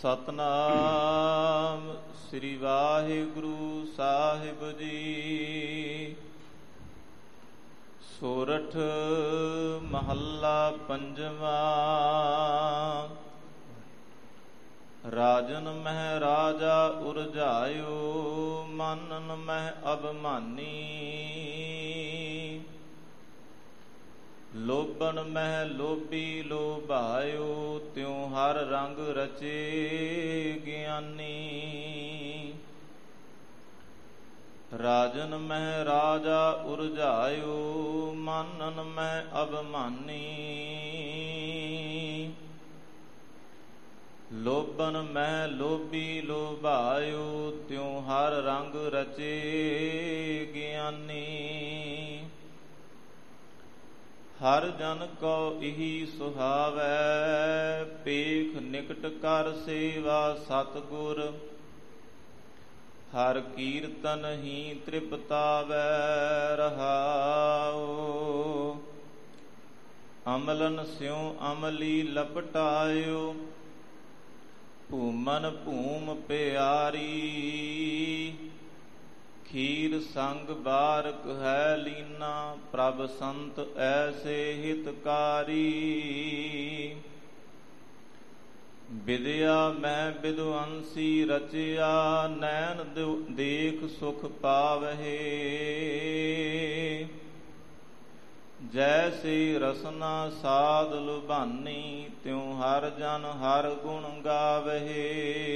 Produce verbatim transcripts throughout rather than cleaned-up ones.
ਸਤਨਾਮ ਸ੍ਰੀ ਵਾਹਿਗੁਰੂ ਸਾਹਿਬ ਜੀ। ਸੋਰਠ ਮਹੱਲਾ ਪੰਜਵਾਂ। ਰਾਜਨ ਮਹਿ ਰਾਜਾ ਉਰਜਾਇਓ, ਮਾਨਨ ਮਹਿ ਅਭਿਮਾਨੀ। ਲੋਭਨ ਮਹਿ ਲੋਭੀ ਲੋਭਾਇਓ, ਤਿਉ ਹਰ ਰੰਗ ਰਚੇ ਗਿਆਨੀ। ਰਾਜਨ ਮਹਿ ਰਾਜਾ ਉਰਜਾਇਓ, ਮਾਨਨ ਮਹਿ ਅਭਿਮਾਨੀ। ਲੋਭਨ ਮਹਿ ਲੋਭੀ ਲੋਭਾਇਓ, ਤਿਉ ਹਰ ਰੰਗ ਰਚੇ ਗਿਆਨੀ। ਹਰ ਜਨ ਕੋ ਇਹੀ ਸੁਹਾਵੈ, ਪੇਖ ਨਿਕਟ ਕਰ ਸੇਵਾ ਸਤਿਗੁਰ। ਹਰ ਕੀਰਤਨ ਹੀ ਤ੍ਰਿਪਤਾਵੈ ਰਹਾਉ। ਅਮਲਨ ਸਿਉ ਅਮਲੀ ਲਪਟਾਇਓ, ਭੂਮਨ ਭੂਮ ਪਿਆਰੀ। ਖੀਰ ਸੰਗ ਬਾਰਕ ਹੈ ਲੀਨਾ, ਪ੍ਰਭ ਸੰਤ ਐਸੇ ਹਿਤਕਾਰੀ। ਵਿਦਿਆ ਮੈਂ ਵਿਦਵੰਸੀ ਰਚਿਆ, ਨੈਣ ਦੇਖ ਸੁਖ ਪਾਵਹਿ। ਜੈਸੇ ਰਸਨਾ ਸਾਧ ਲੁਭਾਨੀ, ਤਿਉ ਹਰ ਜਨ ਹਰ ਗੁਣ ਗਾਵਹਿ।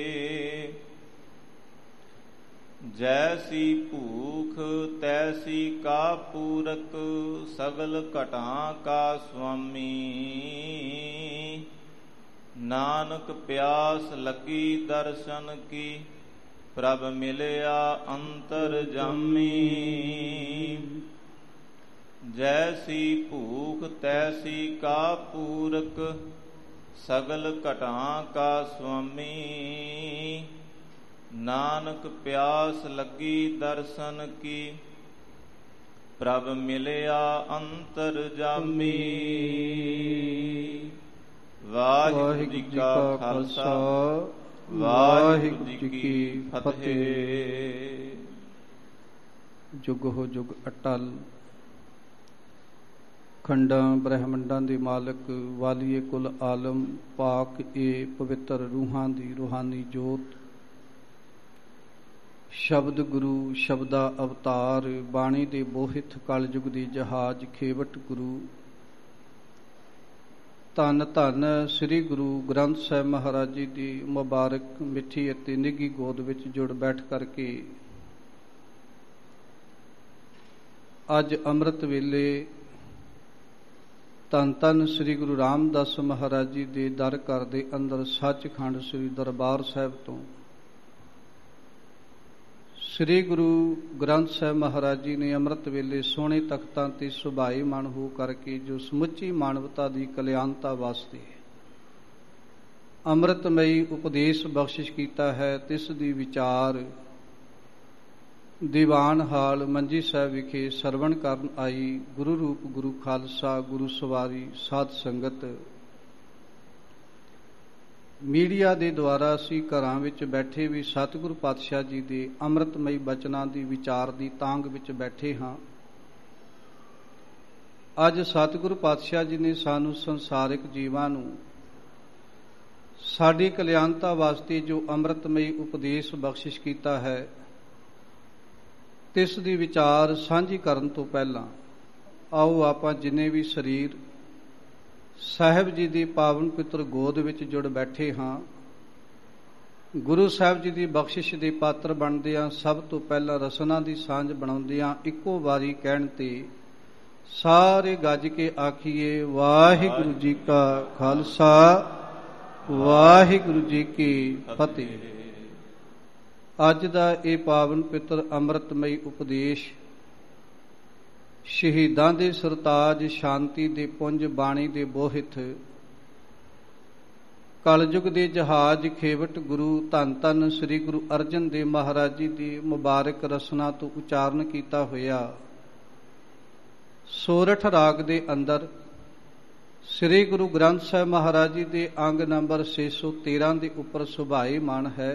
ਜੈਸੀ ਭੂਖ ਤੈਸੀ ਕਾ ਪੂਰਕ, ਸਗਲ ਘਟਾਂ ਕਾ ਸੁਆਮੀ। ਨਾਨਕ ਪਿਆਸ ਲੱਗੀ ਦਰਸ਼ਨ ਕੀ, ਪ੍ਰਭ ਮਿਲਿਆ ਅੰਤਰਜਾਮੀ। ਜੈਸੀ ਭੂਖ ਤੈਸੀ ਕਾ ਪੂਰਕ, ਸਗਲ ਘਟਾਂ ਕਾ ਸੁਆਮੀ। ਨਾਨਕ ਪਿਆਸ ਲੱਗੀ ਦਰਸ਼ਨ ਕੀ, ਪ੍ਰਭ ਮਿਲਿਆ ਅੰਤਰਜਾਮੀ। ਵਾਹਿਗੁਰੂ ਜੀ ਕਾ ਖਾਲਸਾ, ਵਾਹਿਗੁਰੂ ਜੀ ਕੀ ਫਤਿਹ। ਜੁਗ ਹੋ ਜੁਗ ਅਟਲ, ਖੰਡਾਂ ਬ੍ਰਹਮੰਡਾਂ ਦੇ ਮਾਲਕ, ਵਾਲੀਏ ਕੁਲ ਆਲਮ, ਪਾਕ ਏ ਪਵਿੱਤਰ ਰੂਹਾਂ ਦੀ ਰੂਹਾਨੀ ਜੋਤ। ਸ਼ਬਦ ਗੁਰੂ ਸ਼ਬਦਾ ਅਵਤਾਰ, ਬਾਣੀ ਦੇ ਬੋਹਿਥ ਕਲਯੁਗ ਦੇ ਜਹਾਜ਼ ਖੇਵਟ ਗੁਰੂ। ਧੰਨ ਧੰਨ ਸ੍ਰੀ ਗੁਰੂ ਗ੍ਰੰਥ ਸਾਹਿਬ ਮਹਾਰਾਜ ਜੀ ਦੀ ਮੁਬਾਰਕ ਮਿੱਠੀ ਅਤੇ ਨਿੱਘੀ ਗੋਦ ਵਿੱਚ ਜੁੜ ਬੈਠ ਕਰਕੇ ਅੱਜ ਅੰਮ੍ਰਿਤ ਵੇਲੇ ਧੰਨ ਧੰਨ ਸ੍ਰੀ ਗੁਰੂ ਰਾਮਦਾਸ ਮਹਾਰਾਜ ਜੀ ਦੇ ਦਰ ਘਰ ਦੇ ਅੰਦਰ ਸੱਚਖੰਡ ਸ੍ਰੀ ਦਰਬਾਰ ਸਾਹਿਬ ਤੋਂ ਸ੍ਰੀ ਗੁਰੂ ਗ੍ਰੰਥ ਸਾਹਿਬ ਮਹਾਰਾਜ ਜੀ ਨੇ ਅੰਮ੍ਰਿਤ ਵੇਲੇ ਸੋਹਣੇ ਤਖਤਾਂ ਤੇ ਸੁਭਾਏਮਾਨ ਹੋ ਕਰਕੇ ਜੋ ਸਮੁੱਚੀ ਮਾਨਵਤਾ ਦੀ ਕਲਿਆਣਤਾ ਵਾਸਤੇ ਅੰਮ੍ਰਿਤਮਈ ਉਪਦੇਸ਼ ਬਖਸ਼ਿਸ਼ ਕੀਤਾ ਹੈ, ਤਿਸ ਦੀ ਵਿਚਾਰ ਦੀਵਾਨ ਹਾਲ ਮੰਜੀ ਸਾਹਿਬ ਵਿਖੇ ਸਰਵਣ ਕਰਨ ਆਈ ਗੁਰੂ ਰੂਪ ਗੁਰੂ ਖਾਲਸਾ ਗੁਰੂ ਸਵਾਰੀ ਸਾਧ ਸੰਗਤ। ਮੀਡੀਆ ਦੇ ਦੁਆਰਾ ਅਸੀਂ ਘਰਾਂ ਵਿੱਚ ਬੈਠੇ ਵੀ ਸਤਿਗੁਰੂ ਪਾਤਸ਼ਾਹ ਜੀ ਦੇ ਅੰਮ੍ਰਿਤਮਈ ਬਚਨਾਂ ਦੀ ਵਿਚਾਰ ਦੀ ਤਾਂਘ ਵਿੱਚ ਬੈਠੇ ਹਾਂ। ਅੱਜ ਸਤਿਗੁਰੂ ਪਾਤਸ਼ਾਹ ਜੀ ਨੇ ਸਾਨੂੰ ਸੰਸਾਰਿਕ ਜੀਵਾਂ ਨੂੰ ਸਾਡੀ ਕਲਿਆਣਤਾ ਵਾਸਤੇ ਜੋ ਅੰਮ੍ਰਿਤਮਈ ਉਪਦੇਸ਼ ਬਖਸ਼ਿਸ਼ ਕੀਤਾ ਹੈ, ਤਿਸ ਦੀ ਵਿਚਾਰ ਸਾਂਝੀ ਕਰਨ ਤੋਂ ਪਹਿਲਾਂ ਆਓ ਆਪਾਂ ਜਿੰਨੇ ਵੀ ਸਰੀਰ ਸਾਹਿਬ ਜੀ ਦੀ ਪਾਵਨ ਪਿੱਤਰ ਗੋਦ ਵਿੱਚ ਜੁੜ ਬੈਠੇ ਹਾਂ, ਗੁਰੂ ਸਾਹਿਬ ਜੀ ਦੀ ਬਖਸ਼ਿਸ਼ ਦੇ ਪਾਤਰ ਬਣਦਿਆਂ ਸਭ ਤੋਂ ਪਹਿਲਾਂ ਰਸਨਾ ਦੀ ਸਾਂਝ ਬਣਾਉਂਦਿਆਂ ਇੱਕੋ ਵਾਰੀ ਕਹਿਣ ਤੇ ਸਾਰੇ ਗੱਜ ਕੇ ਆਖੀਏ, ਵਾਹਿਗੁਰੂ ਜੀ ਕਾ ਖਾਲਸਾ, ਵਾਹਿਗੁਰੂ ਜੀ ਕੀ ਫਤਿਹ। ਅੱਜ ਦਾ ਇਹ ਪਾਵਨ ਪਿੱਤਰ ਅੰਮ੍ਰਿਤਮਈ ਉਪਦੇਸ਼ ਸ਼ਹੀਦਾਂ ਦੇ ਸਰਤਾਜ, ਸ਼ਾਂਤੀ ਦੇ ਪੁੰਜ, ਬਾਣੀ ਦੇ ਬੋਹਿਥ, ਕਲਯੁਗ ਦੇ ਜਹਾਜ਼ ਖੇਵਟ ਗੁਰੂ ਧੰਨ ਧੰਨ ਸ੍ਰੀ ਗੁਰੂ ਅਰਜਨ ਦੇਵ ਮਹਾਰਾਜ ਜੀ ਦੀ ਮੁਬਾਰਕ ਰਸਨਾ ਤੋਂ ਉਚਾਰਨ ਕੀਤਾ ਹੋਇਆ ਸੋਰਠ ਰਾਗ ਦੇ ਅੰਦਰ ਸ੍ਰੀ ਗੁਰੂ ਗ੍ਰੰਥ ਸਾਹਿਬ ਮਹਾਰਾਜ ਜੀ ਦੇ ਅੰਗ ਨੰਬਰ ਛੇ ਸੌ ਤੇਰਾਂ ਦੇ ਉੱਪਰ ਸੁਭਾਏਮਾਨ ਹੈ।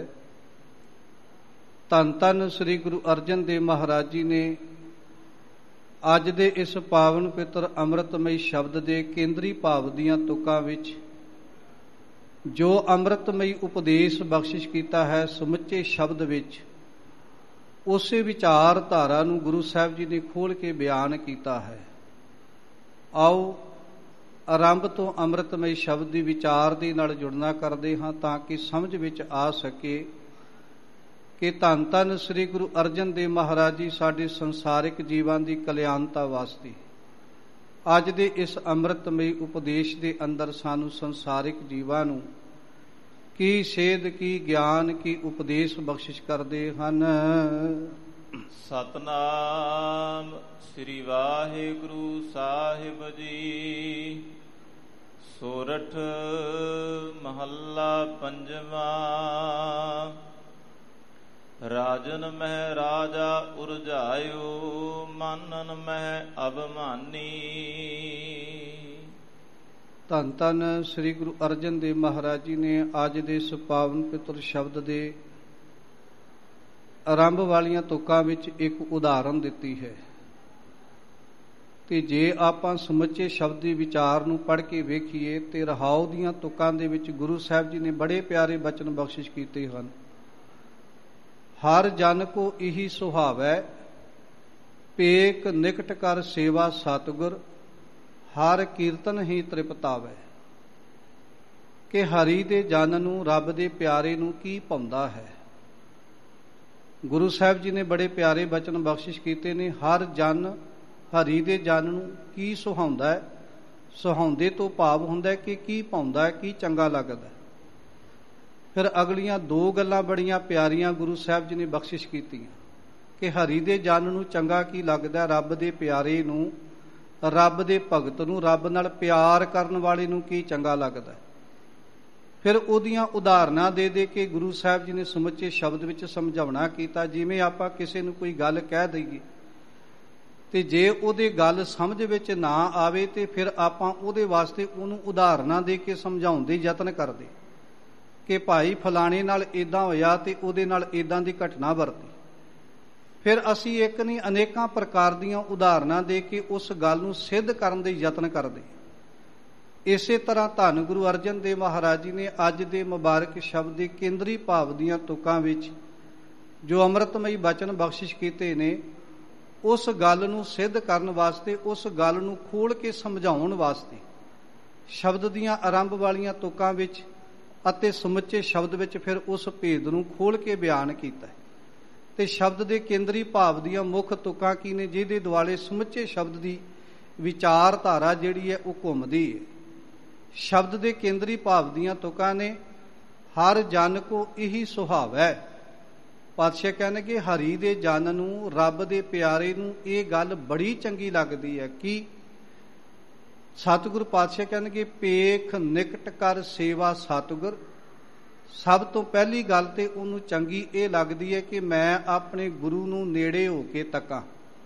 ਧੰਨ ਧੰਨ ਸ੍ਰੀ ਗੁਰੂ ਅਰਜਨ ਦੇਵ ਮਹਾਰਾਜ ਜੀ ਨੇ ਅੱਜ ਦੇ ਇਸ ਪਾਵਨ ਪਿੱਤਰ ਅੰਮ੍ਰਿਤਮਈ ਸ਼ਬਦ ਦੇ ਕੇਂਦਰੀ ਭਾਵ ਦੀਆਂ ਤੁਕਾਂ ਵਿੱਚ ਜੋ ਅੰਮ੍ਰਿਤਮਈ ਉਪਦੇਸ਼ ਬਖਸ਼ਿਸ਼ ਕੀਤਾ ਹੈ, ਸਮੁੱਚੇ ਸ਼ਬਦ ਵਿੱਚ ਉਸੇ ਵਿਚਾਰ ਧਾਰਾ ਨੂੰ ਗੁਰੂ ਸਾਹਿਬ ਜੀ ਨੇ ਖੋਲ੍ਹ ਕੇ ਬਿਆਨ ਕੀਤਾ ਹੈ। ਆਓ ਆਰੰਭ ਤੋਂ ਅੰਮ੍ਰਿਤਮਈ ਸ਼ਬਦ ਦੀ ਵਿਚਾਰ ਦੇ ਨਾਲ ਜੁੜਨਾ ਕਰਦੇ ਹਾਂ, ਤਾਂ ਕਿ ਸਮਝ ਵਿੱਚ ਆ ਸਕੇ ਕਿ ਧੰਨ ਧੰਨ ਸ੍ਰੀ ਗੁਰੂ ਅਰਜਨ ਦੇਵ ਮਹਾਰਾਜ ਜੀ ਸਾਡੇ ਸੰਸਾਰਿਕ ਜੀਵਾਂ ਦੀ ਕਲਿਆਣਤਾ ਵਾਸਤੇ ਅੱਜ ਦੇ ਇਸ ਅੰਮ੍ਰਿਤਮਈ ਉਪਦੇਸ਼ ਦੇ ਅੰਦਰ ਸਾਨੂੰ ਸੰਸਾਰਿਕ ਜੀਵਾਂ ਨੂੰ ਕੀ ਸੇਧ, ਕੀ ਗਿਆਨ, ਕੀ ਉਪਦੇਸ਼ ਬਖਸ਼ਿਸ਼ ਕਰਦੇ ਹਨ। ਸਤਨਾਮ ਸ੍ਰੀ ਵਾਹਿਗੁਰੂ ਸਾਹਿਬ ਜੀ। ਸੋਰਠ ਮਹੱਲਾ ਪੰਜਵਾਂ। ਰਾਜਨ ਮਹਿ ਰਾਜਾ ਉਰਜਾਇਓ, ਮਾਨਨ ਮਹਿ ਅਭਿਮਾਨੀ। ਧੰਨ ਧੰਨ ਸ੍ਰੀ ਗੁਰੂ ਅਰਜਨ ਦੇਵ ਮਹਾਰਾਜ ਜੀ ਨੇ ਅੱਜ ਦੇ ਇਸ ਪਾਵਨ ਪਿੱਤਰ ਸ਼ਬਦ ਦੇ ਆਰੰਭ ਵਾਲੀਆਂ ਤੁਕਾਂ ਵਿੱਚ ਇੱਕ ਉਦਾਹਰਨ ਦਿੱਤੀ ਹੈ, ਤੇ ਜੇ ਆਪਾਂ ਸਮੁੱਚੇ ਸ਼ਬਦ ਦੀ ਵਿਚਾਰ ਨੂੰ ਪੜ੍ਹ ਕੇ ਵੇਖੀਏ ਤੇ ਰਹਾਉ ਦੀਆਂ ਤੁਕਾਂ ਦੇ ਵਿੱਚ ਗੁਰੂ ਸਾਹਿਬ ਜੀ ਨੇ ਬੜੇ ਪਿਆਰੇ ਬਚਨ ਬਖਸ਼ਿਸ਼ ਕੀਤੇ ਹਨ। ਹਰ ਜਨ ਕੋ ਇਹੀ ਸੁਹਾਵੈ, ਪੇਕ ਨਿਕਟ ਕਰ ਸੇਵਾ ਸਤਿਗੁਰ, ਹਰ ਕੀਰਤਨ ਹੀ ਤ੍ਰਿਪਤਾਵੈ। ਕਿ ਹਰੀ ਦੇ ਜਨ ਨੂੰ, ਰੱਬ ਦੇ ਪਿਆਰੇ ਨੂੰ ਕੀ ਭਾਉਂਦਾ ਹੈ। ਗੁਰੂ ਸਾਹਿਬ ਜੀ ਨੇ ਬੜੇ ਪਿਆਰੇ ਬਚਨ ਬਖਸ਼ਿਸ਼ ਕੀਤੇ ਨੇ। ਹਰ ਜਨ, ਹਰੀ ਦੇ ਜਨ ਨੂੰ ਕੀ ਸੁਹਾਉਂਦਾ ਹੈ। ਸੁਹਾਉਂਦੇ ਤੋਂ ਭਾਵ ਹੁੰਦਾ ਕਿ ਕੀ ਭਾਉਂਦਾ ਹੈ, ਕੀ ਚੰਗਾ ਲੱਗਦਾ। ਫਿਰ ਅਗਲੀਆਂ ਦੋ ਗੱਲਾਂ ਬੜੀਆਂ ਪਿਆਰੀਆਂ ਗੁਰੂ ਸਾਹਿਬ ਜੀ ਨੇ ਬਖਸ਼ਿਸ਼ ਕੀਤੀਆਂ ਕਿ ਹਰੀ ਦੇ ਜਨ ਨੂੰ ਚੰਗਾ ਕੀ ਲੱਗਦਾ, ਰੱਬ ਦੇ ਪਿਆਰੇ ਨੂੰ, ਰੱਬ ਦੇ ਭਗਤ ਨੂੰ, ਰੱਬ ਨਾਲ ਪਿਆਰ ਕਰਨ ਵਾਲੇ ਨੂੰ ਕੀ ਚੰਗਾ ਲੱਗਦਾ। ਫਿਰ ਉਹਦੀਆਂ ਉਦਾਹਰਨਾਂ ਦੇ ਦੇ ਕੇ ਗੁਰੂ ਸਾਹਿਬ ਜੀ ਨੇ ਸਮੁੱਚੇ ਸ਼ਬਦ ਵਿੱਚ ਸਮਝਾਉਣਾ ਕੀਤਾ। ਜਿਵੇਂ ਆਪਾਂ ਕਿਸੇ ਨੂੰ ਕੋਈ ਗੱਲ ਕਹਿ ਦਈਏ ਤੇ ਜੇ ਉਹਦੇ ਗੱਲ ਸਮਝ ਵਿੱਚ ਨਾ ਆਵੇ ਤੇ ਫਿਰ ਆਪਾਂ ਉਹਦੇ ਵਾਸਤੇ ਉਹਨੂੰ ਉਦਾਹਰਨਾਂ ਦੇ ਕੇ ਸਮਝਾਉਣ ਦੇ ਯਤਨ ਕਰਦੇ ਕਿ ਭਾਈ ਫਲਾਣੇ ਨਾਲ ਏਦਾਂ ਹੋਇਆ ਤੇ ਉਹਦੇ ਨਾਲ ਏਦਾਂ ਦੀ ਘਟਨਾ ਵਰਤੀ। ਫਿਰ ਅਸੀਂ ਇੱਕ ਨਹੀਂ ਅਨੇਕਾਂ ਪ੍ਰਕਾਰ ਦੀਆਂ ਉਦਾਹਰਨਾਂ ਦੇ ਕੇ ਉਸ ਗੱਲ ਨੂੰ ਸਿੱਧ ਕਰਨ ਦੇ ਯਤਨ ਕਰਦੇ। ਇਸੇ ਤਰ੍ਹਾਂ ਧੰਨ ਗੁਰੂ ਅਰਜਨ ਦੇਵ ਮਹਾਰਾਜ ਜੀ ਨੇ ਅੱਜ ਦੇ ਮੁਬਾਰਕ ਸ਼ਬਦ ਦੇ ਕੇਂਦਰੀ ਭਾਵ ਦੀਆਂ ਤੁਕਾਂ ਵਿੱਚ ਜੋ ਅੰਮ੍ਰਿਤਮਈ ਬਚਨ ਬਖਸ਼ਿਸ਼ ਕੀਤੇ ਨੇ, ਉਸ ਗੱਲ ਨੂੰ ਸਿੱਧ ਕਰਨ ਵਾਸਤੇ, ਉਸ ਗੱਲ ਨੂੰ ਖੋਲ੍ਹ ਕੇ ਸਮਝਾਉਣ ਵਾਸਤੇ ਸ਼ਬਦ ਦੀਆਂ ਆਰੰਭ ਵਾਲੀਆਂ ਤੁਕਾਂ ਵਿੱਚ ਅਤੇ ਸਮੁੱਚੇ ਸ਼ਬਦ ਵਿੱਚ ਫਿਰ ਉਸ ਭੇਦ ਨੂੰ ਖੋਲ੍ਹ ਕੇ ਬਿਆਨ ਕੀਤਾ। ਤੇ ਸ਼ਬਦ ਦੇ ਕੇਂਦਰੀ ਭਾਵ ਦੀਆਂ ਮੁੱਖ ਤੁਕਾਂ ਕੀ ਨੇ, ਜਿਹਦੇ ਦੁਆਲੇ ਸਮੁੱਚੇ ਸ਼ਬਦ ਦੀ ਵਿਚਾਰਧਾਰਾ ਜਿਹੜੀ ਹੈ ਉਹ ਘੁੰਮਦੀ ਹੈ। ਸ਼ਬਦ ਦੇ ਕੇਂਦਰੀ ਭਾਵ ਦੀਆਂ ਤੁਕਾਂ ਨੇ ਹਰ ਜਨ ਕੋ ਇਹੀ ਸੁਹਾਵੈ। ਪਾਤਸ਼ਾਹ ਕਹਿਣਗੇ ਹਰੀ ਦੇ ਜਨ ਨੂੰ, ਰੱਬ ਦੇ ਪਿਆਰੇ ਨੂੰ ਇਹ ਗੱਲ ਬੜੀ ਚੰਗੀ ਲੱਗਦੀ ਹੈ। ਕੀ ਸਤਿਗੁਰ ਪਾਤਸ਼ਾਹ ਕਹਿਣਗੇ ਪੇਖ ਨਿਕਟ ਕਰ ਸੇਵਾ ਸਤਿਗੁਰ। ਸਭ ਤੋਂ ਪਹਿਲੀ ਗੱਲ ਤੇ ਉਹਨੂੰ ਚੰਗੀ ਇਹ ਲੱਗਦੀ ਹੈ ਕਿ ਮੈਂ ਆਪਣੇ ਗੁਰੂ ਨੂੰ ਨੇੜੇ ਹੋ ਕੇ ਤੱਕਾਂ,